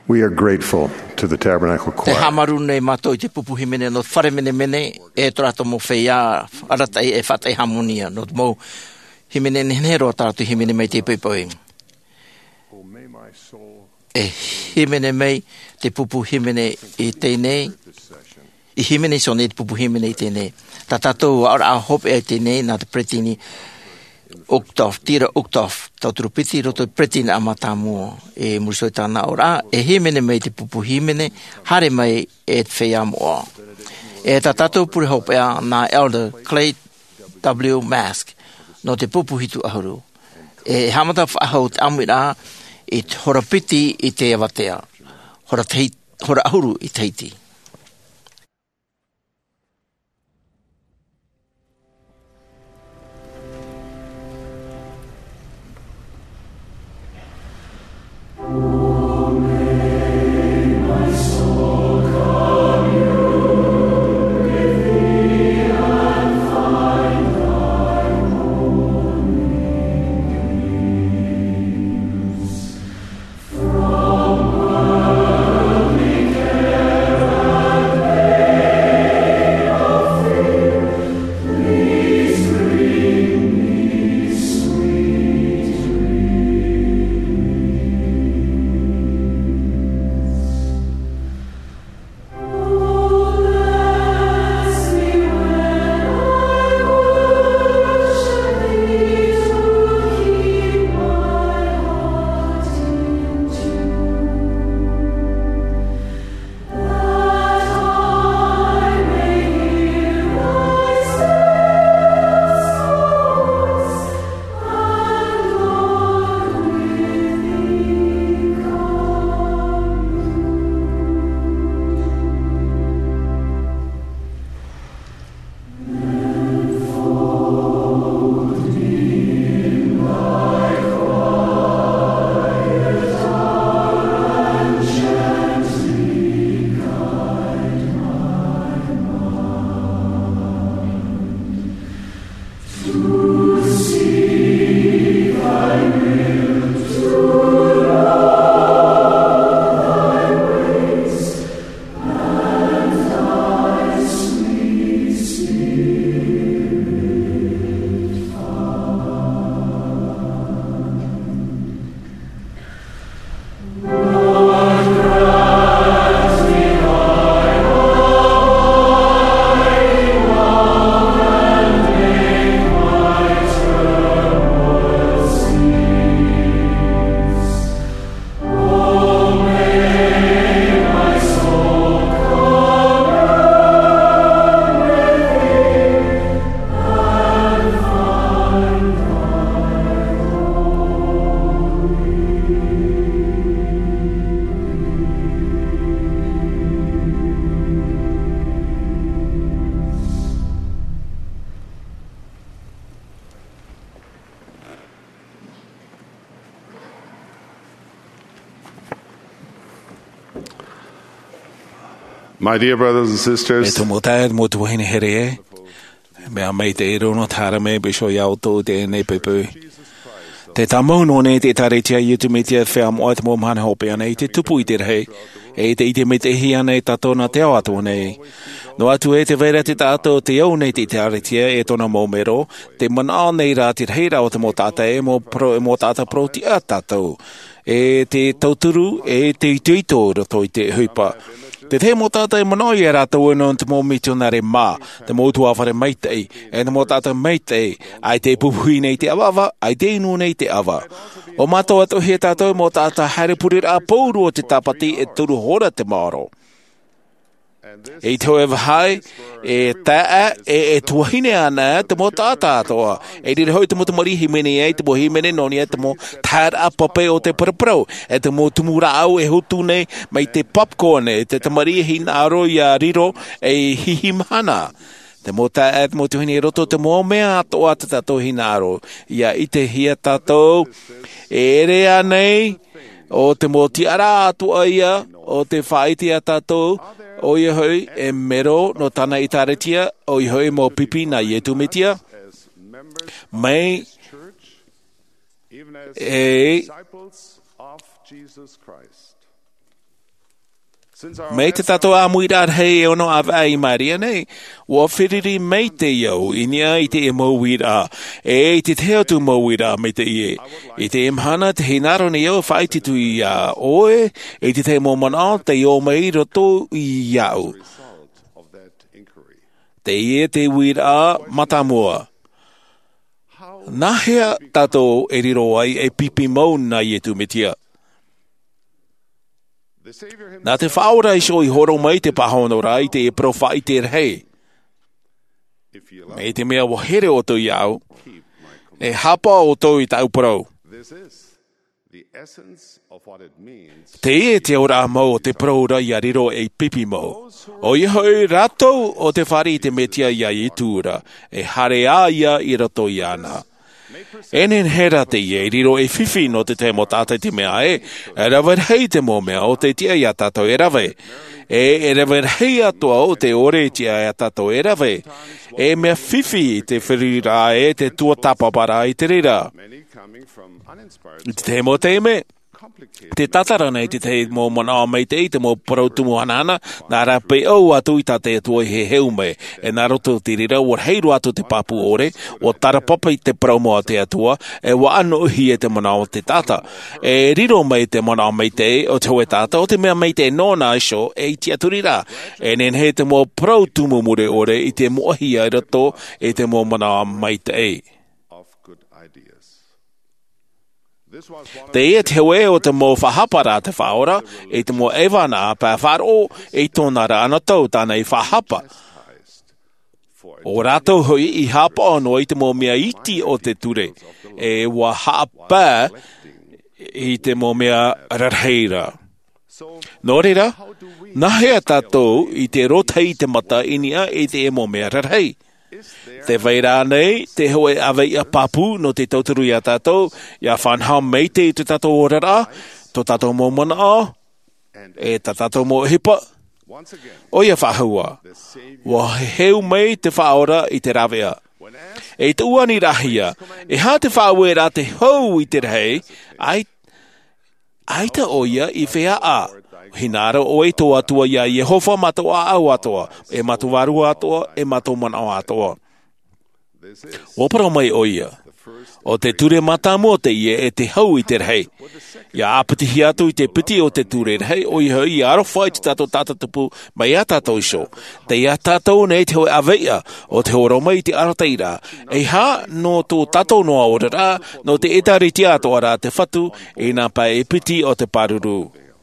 We are grateful to the Tabernacle Te Choir hamaru nei mato I te pupuhi mene no whare mene mene e torato mo whea aratai e whatai hamonia no mo himene nenero tātu himene mei te pipoi. E himene mei te pupu himene I tēnei I himene so nei te pupu himene I tēnei. Tā tātou ara a hope e tēnei nā te pretini Octave, tira Octave, tauturu piti roto pretini amata mua e murisoi tāna ora e himene mei te pupu himene hare mai e te whea mua. E tā tātou puri hope ea nā Elder Clay W. Mask no te pupu hitu ahuru. E hamata whaahau te amira I te hora piti I te awatea, hora ahuru I teiti. My dear brothers and sisters, E tumo tāed mo tu hine here e. Mea mei te ero no tāra me bisho iau tō te nei pepui. Te tamau no ne te tare tia I tu me tia whea moa te mo mhane hope ana I te tupu I te rei. E te ite me te hi ana I tato na te ao atu nei. No atu e te vera te tātou te au nei te tare tia e tona mō mero. Te mana nei rā te rei rao te mo tāta e mo tāta pro ti a tātou. E te tauturu e te ituito roto I te huipa. Te te mo tātai manoi e rātou eno te mō mitionare mā, te mō tuawhare maitei, e te mō tātai maitei, ai te puhui nei te awawa, ai te inu nei te awa. O mātou atu he tātou mō tātai haere rā pōuru o te tapati e turu hora te māro. E te hoe wahai, e taa, e tuahine ana, te mō tātātoa. E rire hoi te mō te mori himene e, te mō himene noni e, te mō tāra pape o te paraparau. E te mō tumura au e hutu nei, mai te popcorn e, te mari hina aro I a riro e hihimana. Te mō taa, te mō tuhine roto, te mō mea atoa te tātou hina aro. Ia I te hia tātou, e rea nei, o te mō tiara atua ia, o te whaiti a tātou, o ia hoi e mero no tana I taretia, o ia hoi mō pipi na ietu metia. Mai e Me te tato a muira hei e ono a vai maria nei. Wa whiriri mei te iau inia I te e mauira. E te teo tu mauira me te ie. I te imhana te hinaro ni iau whai titu I a oe. E te te momana te o mei roto I iau. Te ie te wira matamua. Nahea tato e riro ai e pipi mau na ie tu metia. Nā te whaora I so I horo mai te pahono rai te e profai te rhei. Me te mea wahere o tō iau, e hapa o tō I tau parau. Te e te ora mau o te praura I a riro e pipi mau. O I hoi ratou o te whari te metia ia I tūra, e hare a ia I rato I ana. Enen hera te ie riro e whiwhi no te te mo tātai te mea e rawer hei te mo mea o te tia ia tātou e rawe. E rawer hei atua o te ore tia ia tātou e rawe. E mea whiwhi te whirira e te tua tapapara I te rira. I te mo te me. Te tatara nei te mo mana mai te mo parautumu anana, nā rape au atu I tate atua he heume, e nā roto te rira, wa heiru atu te papu ore, wa tarapapa I te paraumoa te atua, e wa anu uhi e te mana o te tata. E riro mai te mana mai te o te hoe tata, o te mea mai te nōna iso, e I te aturira. E nen he te mo parautumu mure ore, I te mohi ai rato, e te mo mana mai te Te ia te hoe o te mo whahapara te whaora, e te mo ewana pa wharo e tōna rana tau tāna I whahapa. O rato hui I hapa ono I te mo mea iti o te ture, e wa hapa I te mo mea rarheira. Nō reira, nahea tātou I te rotei te mata inia e te e mo mea rarhei. Te whaira nei, te hoe awei a papu no te tauturu I a tātou, ia whanhau mei te tātou orara, to tātou mō mana, e tātou mō hipa. O ia whahua, wa heu mei te whaora I te rawea. E te uani rahia, e hā te whauera te hou I te rei, ai ta oia I whea a. Hinara o e tō atua ia Yehova matoa au atoa, e matuwaru atoa, e matomana atoa. Opara mai oia, o te ture matamu o te ie e te hau I te rei. Ia apatihi atu I te piti o te ture rei, o I hoi I arowhai te tato tatatupu mai a tato iso. Te ia tato nei te hoi aveia, o te horo mai te arateira. E ha no tō tato noa orara, no te etari te ato ara te whatu, e nā pa e piti o te paruru.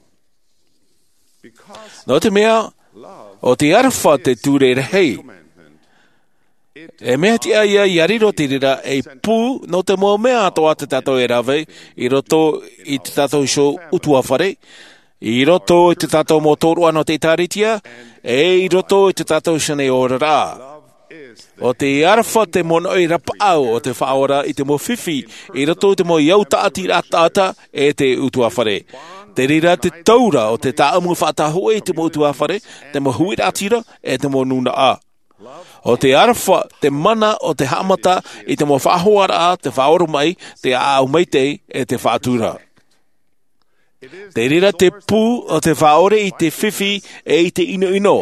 No te mea, o te arwha te ture rei. E mea tia ia I ariro te rira e pū no te mo mea atoa te tato e rawe, I roto I te tato iso utua whare, I roto I te tato mo tōrua no te taritia, e I roto I te tato shane orara. O te arwha te mono I rapa au o te whaora I te mo whiwhi, I roto I te mo iau taati ratata e te utua whare. Te rira te taura o te tāamu whataho e te mo utua whare, te mo huiratira e te mo nuna a. O te arwha, te mana o te hamata I te mo whahoara a, te whaoro mai, te aau mai te e te whaatura. Te rira te pū o te whaore I te whiwhi e I te ino ino.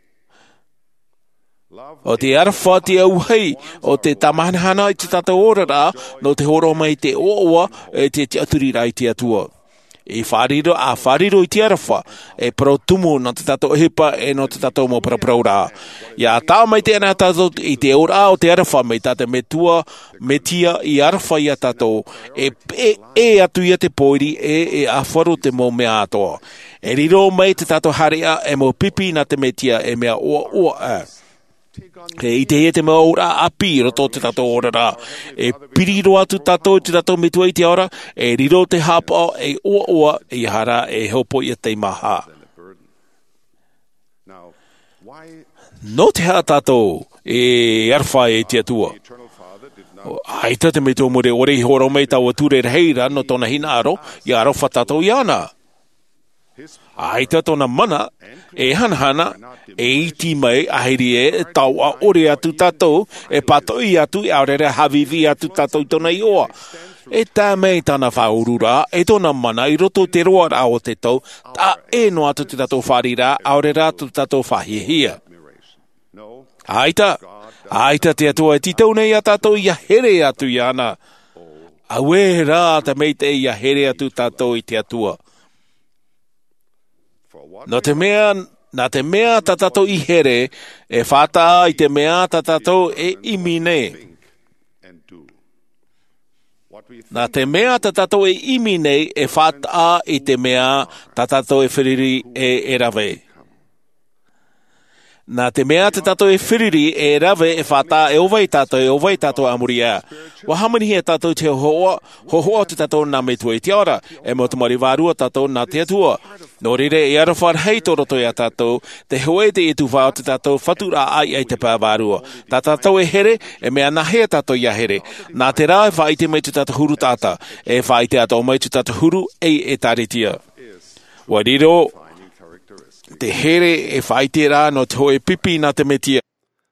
O te arwha te auhei o te tamanahana I te tata orara no te horo mai te oa e te aturira I te atua. I whariro I te arwha, e protumu no te tato hipa e no te tato mo prapraura. Ia tā mai te ana tato I te ora o te arwha me tate me tua, me tia I arwha I a tato, e atu ia te poiri e awharu te mo mea atoa. E riro mai te tato harea e mo pipi na te me tia e mea oa a. E I te he te mea ora api roto te tato orara. E piriro atu tato te tato metua I te ora, e riro te hapa e oa I hara e hopo I te maha. No te ha tato e arwha e te atua. Aita te metua mure ore I horo mei tau ature reheira no tona hinaro, I arowha tato I ana. Aita tona mana, e hanahana, e iti mai ahiri e tau a ore atu tatou, e patoi atu e aurere havivi atu tatou tona I oa. E tā mei tāna whaurura, e tōna mana, I roto te roa rā o te tau, tā e no atu te tatou wharira, aore rā tu tatou whahihia. Aita te atua e titau nei a tatou ia here atu I ana. Awe rā te mei te ia here atu tatou I te atua. Nā te mea ta tatou I here, e whata I te mea ta tatou e imine. Nā te mea ta tatou e imine e whata I te mea ta tatou e whiriri e rawe. Nā te mea te tatou e whiriri e rawe e whata e owai tatou amuria. Wahamani he tatou te hohoa te tatou nā me tua I te ora, e mo tamari wārua tatou nā te atua. Nō rire e arawhar hei tō roto a tatou, te hoe te etu whao te tatou whatura ai te pā wārua. Tā tatou e here, e mea nahe tatou ia here. Nā te rā e whaite mei tu tatou huru tāta, e whaite ato mei tu tatou huru e tāretia. Wariro, te here e whaite rā no te hoe pipi nā te metia.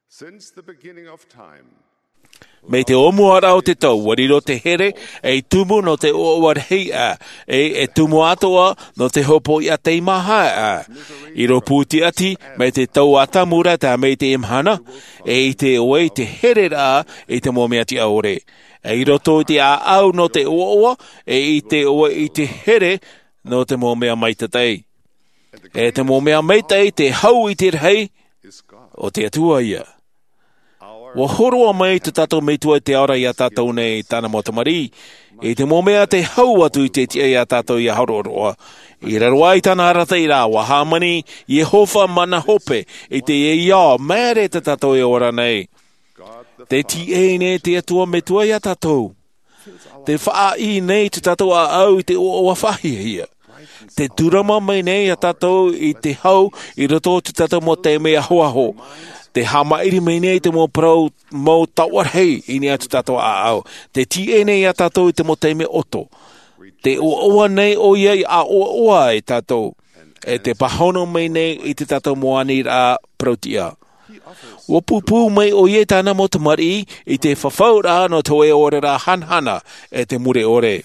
Me te omuara o te tau, wariro te here, e tumu no te oawar hei a, e tumu atoa no te hopo I a te maha a. I ro pūti ati, me te tau atamura tā me te imhana, e I te oe te here rā, e te mōmea ti aore. E I roto I te a au no te oa, e I te oe I te here no te mōmea maitatei. E te mōmea maitatei te hau I te rei, o te atua ia. Wa horoa mai te tatou meitua te aora I a tatou nei tāna motamari. E te mōmea te hau atu I te tia I a tatou I a haroroa. I raroa I tāna arata I rā, wa hamani Yehova mana hope, I te e ia, mēre te tatou e ora nei. Te ti e nei te atua metua I a tatou. Te wha I nei te tatou a au I te oa whahi hia. Te turama mai nei a tatou I te hau, I roto te tatou mo te mea hoaho. Te hamairi mai nei te mō prau mō tawar hei I ni atu tatou a au. Te ti e nei a tatou I te mo teime oto. Te oa nei o iei a oa e tatou. E te pahono mai nei I te tatou moani rā prautia. Wa pupu mai o iei tāna mo tamari I te whawhau rā no toe ore rā hanhana e te mure ore.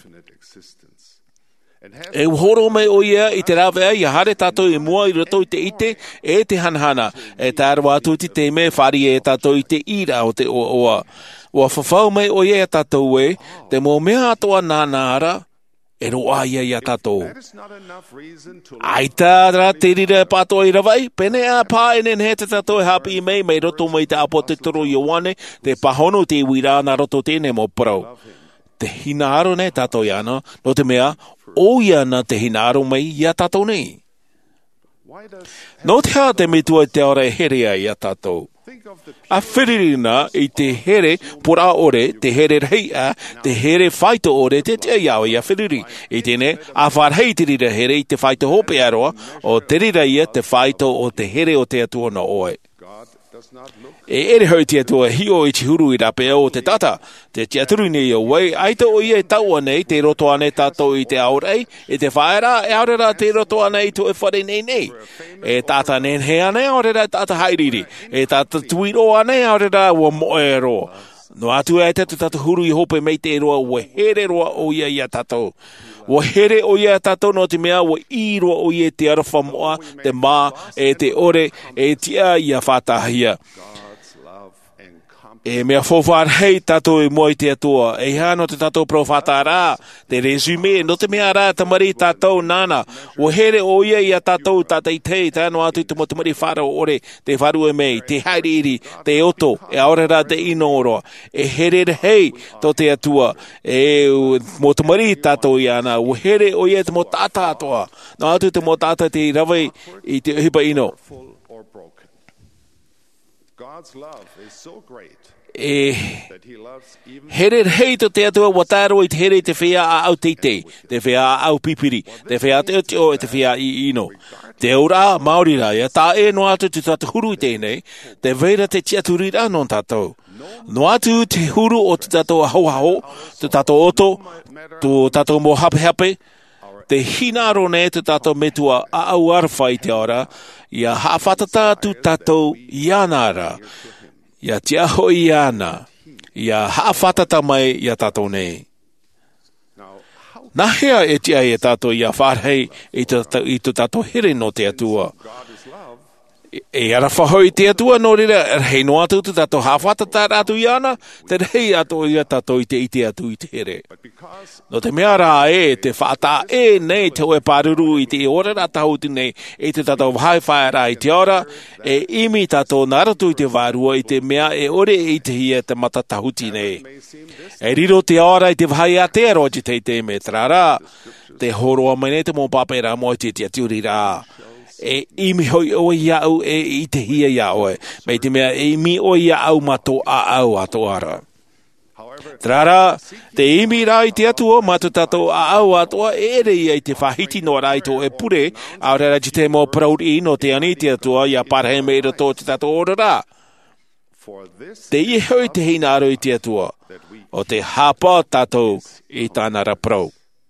E horo mai o ia I te rawea I hare tatou I mua I roto I te ite e te hanhana e tāra atu ti te me whari e tatou I te ira o te oa. Wa whawhau mai o ia tatou e te mō mea atoa nānara e roa ia I a tatou. Ai tāra te rira pātoa I rawai, pene a pā enen he te tatou e hapi I mei roto mai te apo te toro I wane, te pahono te wira na roto tēne mō parau. Te hinaro nei tatou iana, no te mea, o iana te hinaro mai I a tatou nei. No te hā te mitua te ora e herea I a tatou. A whiririna I te here pora ore, te here reia, te here whaito ore, te te iau I a whiriri. I tēne, a wharhei te rira here I te whaito hope aroa, o te rira ia te whaito o te here o te atua no oe. E ere hau te atua hio I te huru I rapea o te tata. Te tiaturu nei o wei, aita o ia taua nei te roto ane tātou I te aurei, e te whaera e aurera te roto ane I to e whare nei nei. E tata nen he ane aurera tata hairiri, e tata tuiro ane aurera ua moe roa. No atu e te tata huru I hope mei te roa, ua here roa o ia I a tatou. Ua here o ia tatou no te mea, ua I roa o ia te arawha moa, te mā, e te ore, e tia I a whatahia. E mea whowhar hei tatou I moi te atua, e hano te tatou profata rā, te resume, no te mea rā tamari tatou nana, o here o ia I a tatou tatai tei, tāno atu te motamari whara ore, te wharu e mei, te hairiri, te oto, e aore rā te inoroa, e here hei to te atua, e motamari tatou I ana, o here o ia te mo tata atoa, no atu te mo tata te rawai I te hipa ino. God's love is so great. E here hei to te atua wataro I te here te whea a au teitei, te whea a au pipiri, te whea te otio e te whea I ino. Te ora Māori rāia, tā e no atu te tata huru I tēnei, te veira te tiaturi rā non tātou. No atu te huru o te tātou hauhao, te tātou oto, te tātou mo hape, te hinaro ne te tātou metua a au arwhai te ora, ia hawhatata tu tātou ianara. Ia te aho I ana, ia hawhatata mai ia tātou nei. Nahea e tia e tātou ia whārhei i tu tātou here no te atua. E ara whahoi te atua no rira, hei no atu tu tātou hawhata tā rātu i ana, te rei atu i tātou i te atu i te here. No te mea rā te whaata nei te oe pāruru i te ora rā tahuti nei, e te tātou whai whai rā i te ora, e imi tātou naratu i te vārua i te mea e ore i te hia te mata tahuti nei. E riro te ora i te whai a te aroji te me trara, te horoa mai nei te mō pāpera mo i te aturi rā. E imi hoi o iau e i te hia iau e. Mei te mea e imi o iau mato a au ato ara. Trara, te imi rā i te atua, mato tato a au atoa e rei i te whahiti no raito e pure, au rara te mo proud i no te ani te atua, ia parhe me i rato te tato ora rā. Te i hoi te hinaro i te atua, o te hapa tato i tānara proud.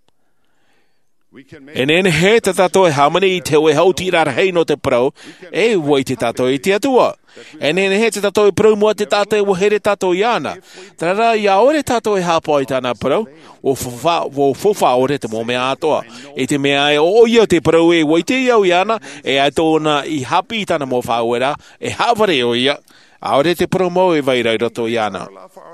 E nene he te tato e hamani i te oe hauti rara hei no te prau, e wai te tato i te atua. E nene he te tato e prau mua te tato e wahere tato i ana. Tara ia ore tato e hapa i tāna prau, o fofa ore te mō mea atoa. E te mea e o ia te prau e wai te iau i ana, e a tōna i hapi i tāna mō whauera, e haware o ia, a ore te prau mau e vai rairato i ana.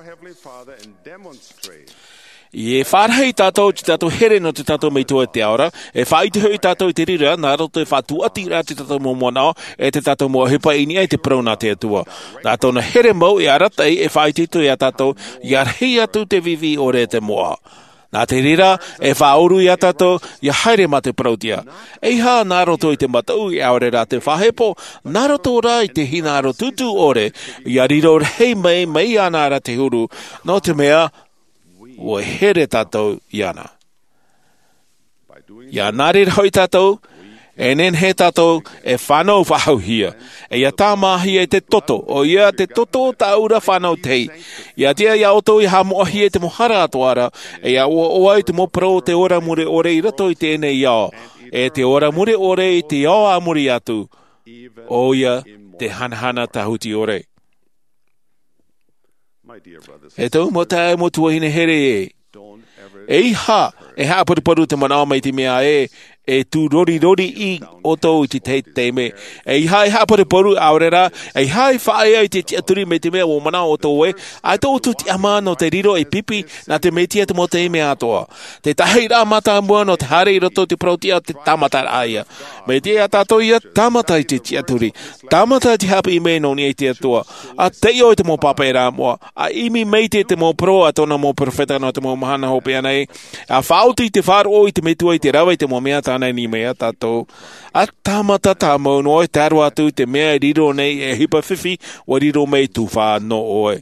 I e whārhei tātou te tātou here no te tātou mei tua te aora, e whaitihoi tātou i te rira, nā roto e whātu ati rā te tātou mō moanao, e te tātou mō hipa ini ai te prauna te atua. Tātou na here mau e aratai e whaitito i a tātou, i arhei atu te vivi o re te moa. Nā te rira, e whaoru i a tātou, i haere ma te prautia. Eiha nā roto i te matau i aore rā te whahepo, nā roto rā i te hinaro tutu ore, i a riro rei mei ana ra te huru, no te mea, o here tātou i ana. Ia nāre hoi tātou, e nen he tātou e whanau whahauhia. E ia tā mahi e te toto, o ia te toto tā ura whanau tei. Ia tia ia oto i ha moahi e te mohara atoara, e ia o ai te mopro te ora mure ore i rato i tēnei iao. E te ora mure ore i te iao a muri atu. O ia te hanahana tahuti ore. E tau mo tae mo tuahine here e. E iha, e haa paru te manao mai te mea e tu rori i o tau i te teime. E iha e haa paru aurera, e iha e whae ai te tiaturi me te mea o manao o tau e, a tau tu te ama no te riro e pipi na te metia te mo te ime atoa. Te tahei rā mata mua no te hare i roto te prautia te tamata aia. Me te a tātou ia tamata i te tiaturi, tamata te hapi i me no ni e te atua. A te o te mo pape rā mua, a imi mei te mo pro a tona mo profeta no te mo mahana hope anai. A whaoti te wharo i te metua i te rawa i te mo mea tānei ni mea tātou. A tamata tā mau no e tāru atu te mea e riro nei e hipa whiwhi wa riro mei tu wha no oe.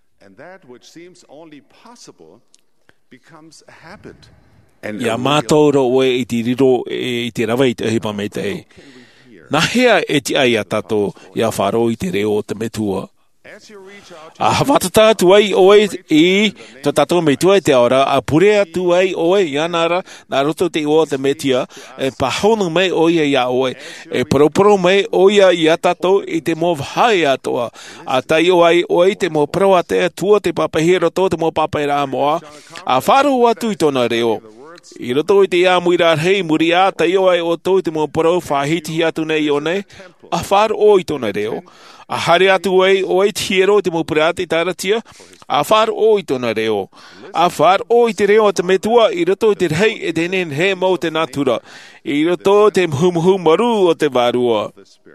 Ia mātou ro oe i te riro i te rawa i te hipa mei te e. Nā hea e ti ai a tātou ia wharo i te reo te metua. A hawatata tu ai oe i to tātou mei tua te ora, a purea tu ai oe i anara, nā roto te oa te metia, e pahonu mei oia i a oe, e poroporo mei oia i a tātou i te mō vhai atoa, a tai oai oe te mō proa te tua te papahiro tō te mō papahira moa, a wharo atu i tōna reo. I roto i te ia muira hei muri a tai oai o tō te mō pro whahiti atu nei o nei, a wharo o i tōna reo. A hare atu ai o i tiero te mopurate i taratia, a whar o i tona reo. A whar o i te reo te metua, i roto te rei e tenen he mau te natura. I roto te muhumuhu maru o te varua.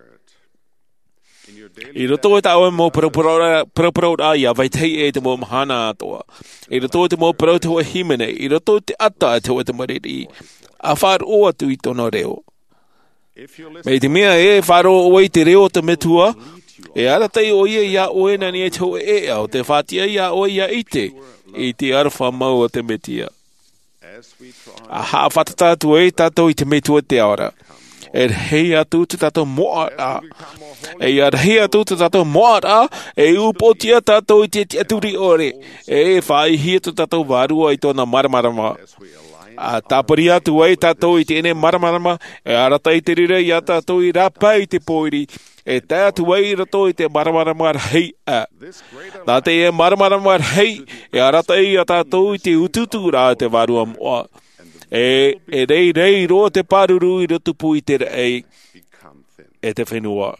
I roto e taua mo paraparora ia vai tei e te mo mahana atoa. I roto te mo parau te hoa himene, i roto te ata te hoa te mariri. A whar o atu i tona reo. Mei te mea e wharo o i te reo te metua, e ara tei o ia oe nani e tau e au, te whatia ia o ia ite, i te arwha mau o te metia. A haa whatata atu e tātou i te metua te aora. E hei atu te tātou moa a. E hei atu te tātou moa a, e upotia tātou i te tiaturi ore. E whaihia tu tātou varua i tōna maramarama. A tāpari atu ai tātou i te ene maramarama, e arata i te rira i a tātou i rapa i te poiri. E tai atu ai rato i te maramarama hei a. Nā te e maramarama hei, e arata i a tātou i te ututu rā te varua moa. e rei roa te paruru I roto tupu I te rei e te whenua.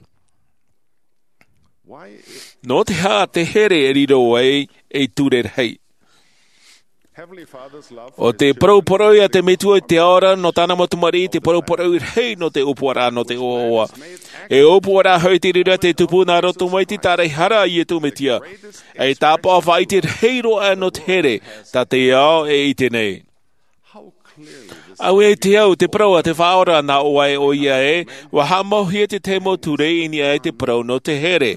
No te hā te here e riro e ture rei. O te parauparo ia te metua I te ora no tāna matumari te parauparo I rei no te upuara no te oa. E upuara hoi te rira te tupu nā roto mai te tarei hara I e tumetia. E tāpā whai te rei roa no te here tā te ao e I te nei. Au e te au te praua te whaora nā oa e o ia e wa hamohia te te mo ture ini e te prau no te here.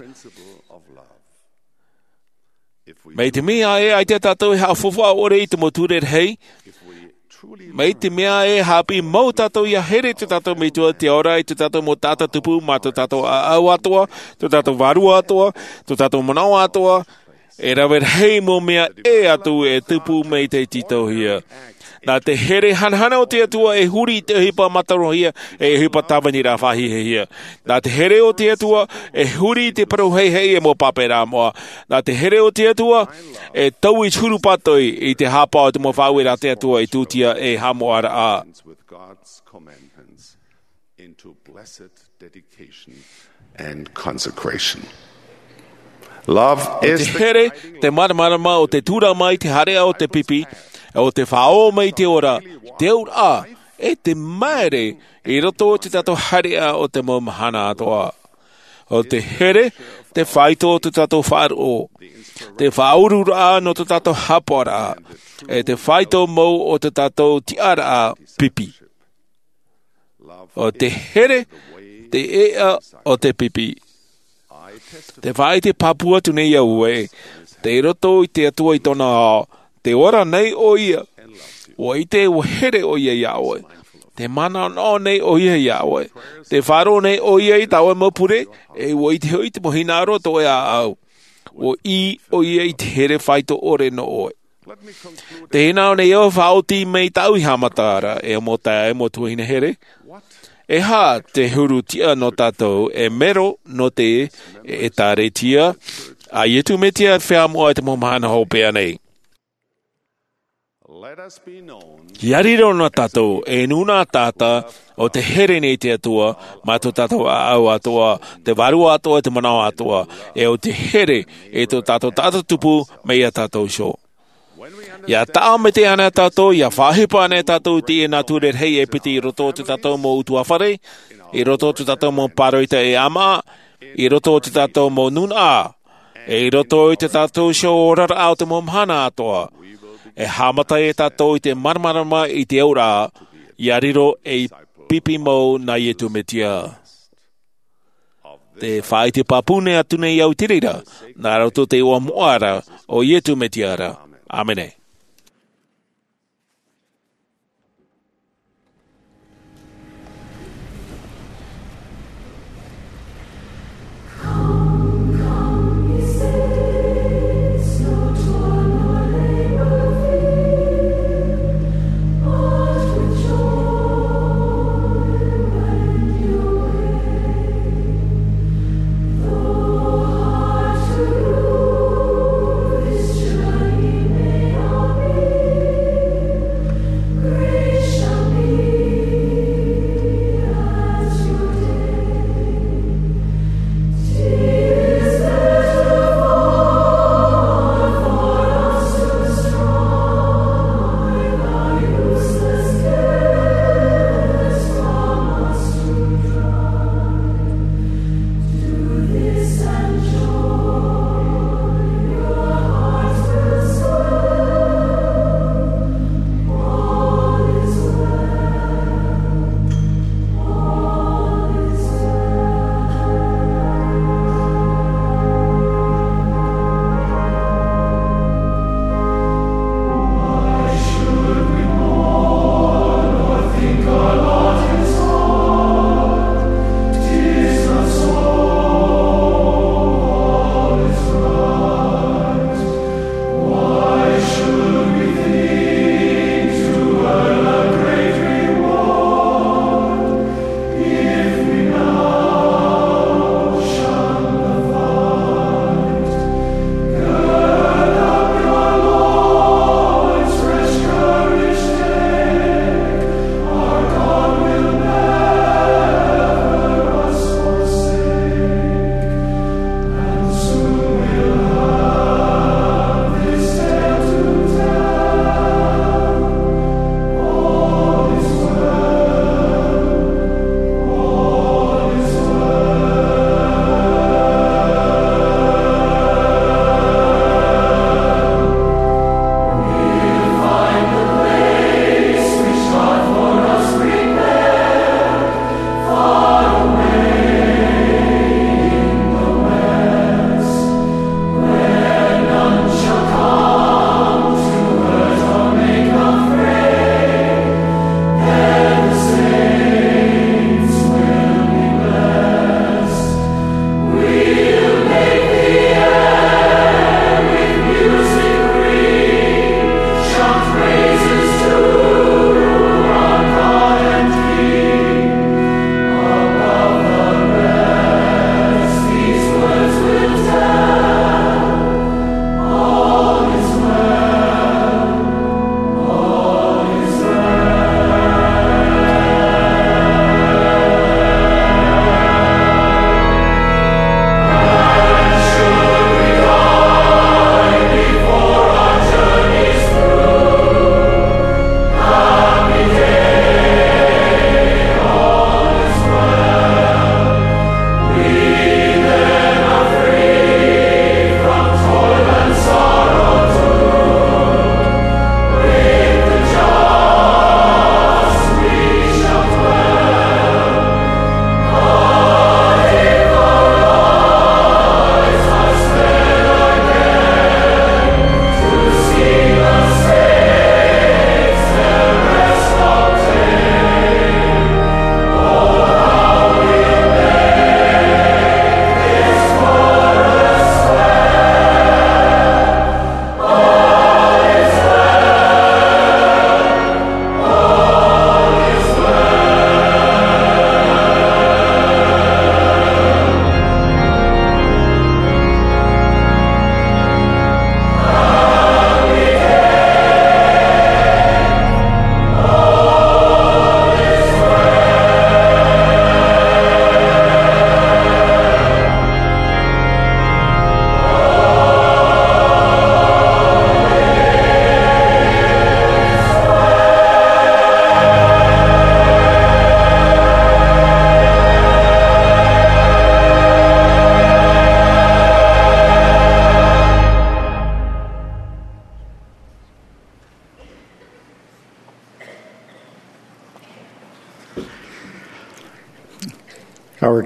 Mei te mea e ai te tātou e hawhawha ore I te moture rei. Mei te mea e hapi mau tātou ia here te tātou me tua te ora I te tātou mo tātou tupu ma te tātou au atoa, te tātou varu atoa, te tātou manau atoa. E rawe rei mo mea e atu e tupu mei te tito hia. Nā te here hanhana o te atua e huri te hipa mataro hia e hipa tawani rā whahi he hia. Nā te here o te atua e huri te paru hei hei e mo pape rā moa. Nā te here o te atua e tau I churu patoi I te hapa o te mo whaue rā te atua I tūtia e hamo ara a. And consecration. Love is te here, te maramarama o te tura mai te harea o te pipi, o te whao mai te ora, te ura, e te maere, I roto o te tato harea o te momahana atoa. O te here, te whaito o te tato wharo, te whaurura no te tato hapora, e te whaito mou o te tato tiara pipi. O te here, te ea o te pipi. Te whai te papua tune ia ue, te roto I te atua I tona ao, te ora nei o ia, o I te uhere o ia iawe, te mana no nei o ia iawe, te wharo nei o ia I tawe mapure, e o I te hoi te mohina roto e a au, o ia I te here whaito ore no oe. Te hina o nei o whaoti mei tau I hamatara, e o mo tae mo tuahina here, e ha te huru tia no tātou e mero no te e tāre tia, a ietu me tia whea moa te momahana hopea nei. Yariro no tātou e nuna tāta o te here nei te atua, ma tō tātou a au atua, te waru atua, te manau atua, e o te here e tō tātou tupu mei a tātou sho. Ia tāo me te ana tātou, ia whahipa ana tātou te e nā ture rei e piti I roto te tātou mo utua whare, I roto te tātou mo paroita e ama, I roto te tātou mo nuna, e roto te tātou sho orara au te momhana atoa, e hamata e tātou I te marmarama I te aura, ia riro e pipi mo na ietu me tia. Te whai te papune atune I au tirira, nā roto te ua moara o ietu me tiara. Amene. May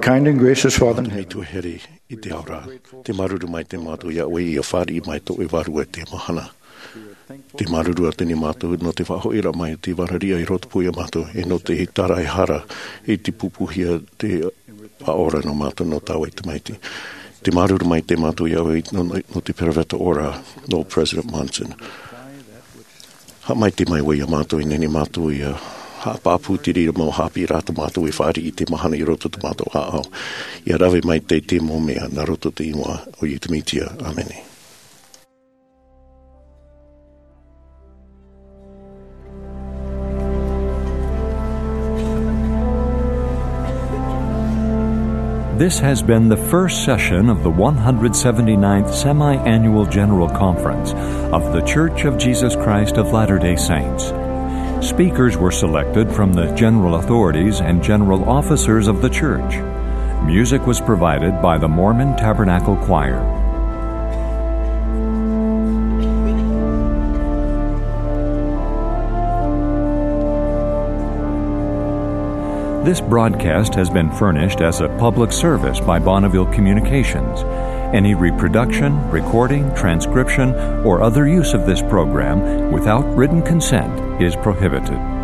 kind and gracious Father in Mai heaven, tu here I te aura. Te maruru mai te mātou ia oi ia whari I mai to e waru e te mahana. Te maruru a tini mātou no te whahoira mai te wararia I roto puia mātou e no te hitara e hara e te pupuhia te aora no mātou no tau e te maiti. Te maruru mai te mātou ia oi no te peraweta ora no President Monson. Ha mai te mai wai a mātou I nene mātou ia ha papu tiri mo hapi rata mātou e whari I te mahana I roto te mātou haau. Ia rawe mai te mo mea na roto te ingoa o I te mitia. Amene. This has been the first session of the 179th Semi-Annual General Conference of The Church of Jesus Christ of Latter-day Saints. Speakers were selected from the general authorities and general officers of the church. Music was provided by the Mormon Tabernacle Choir. This broadcast has been furnished as a public service by Bonneville Communications. Any reproduction, recording, transcription, or other use of this program without written consent is prohibited.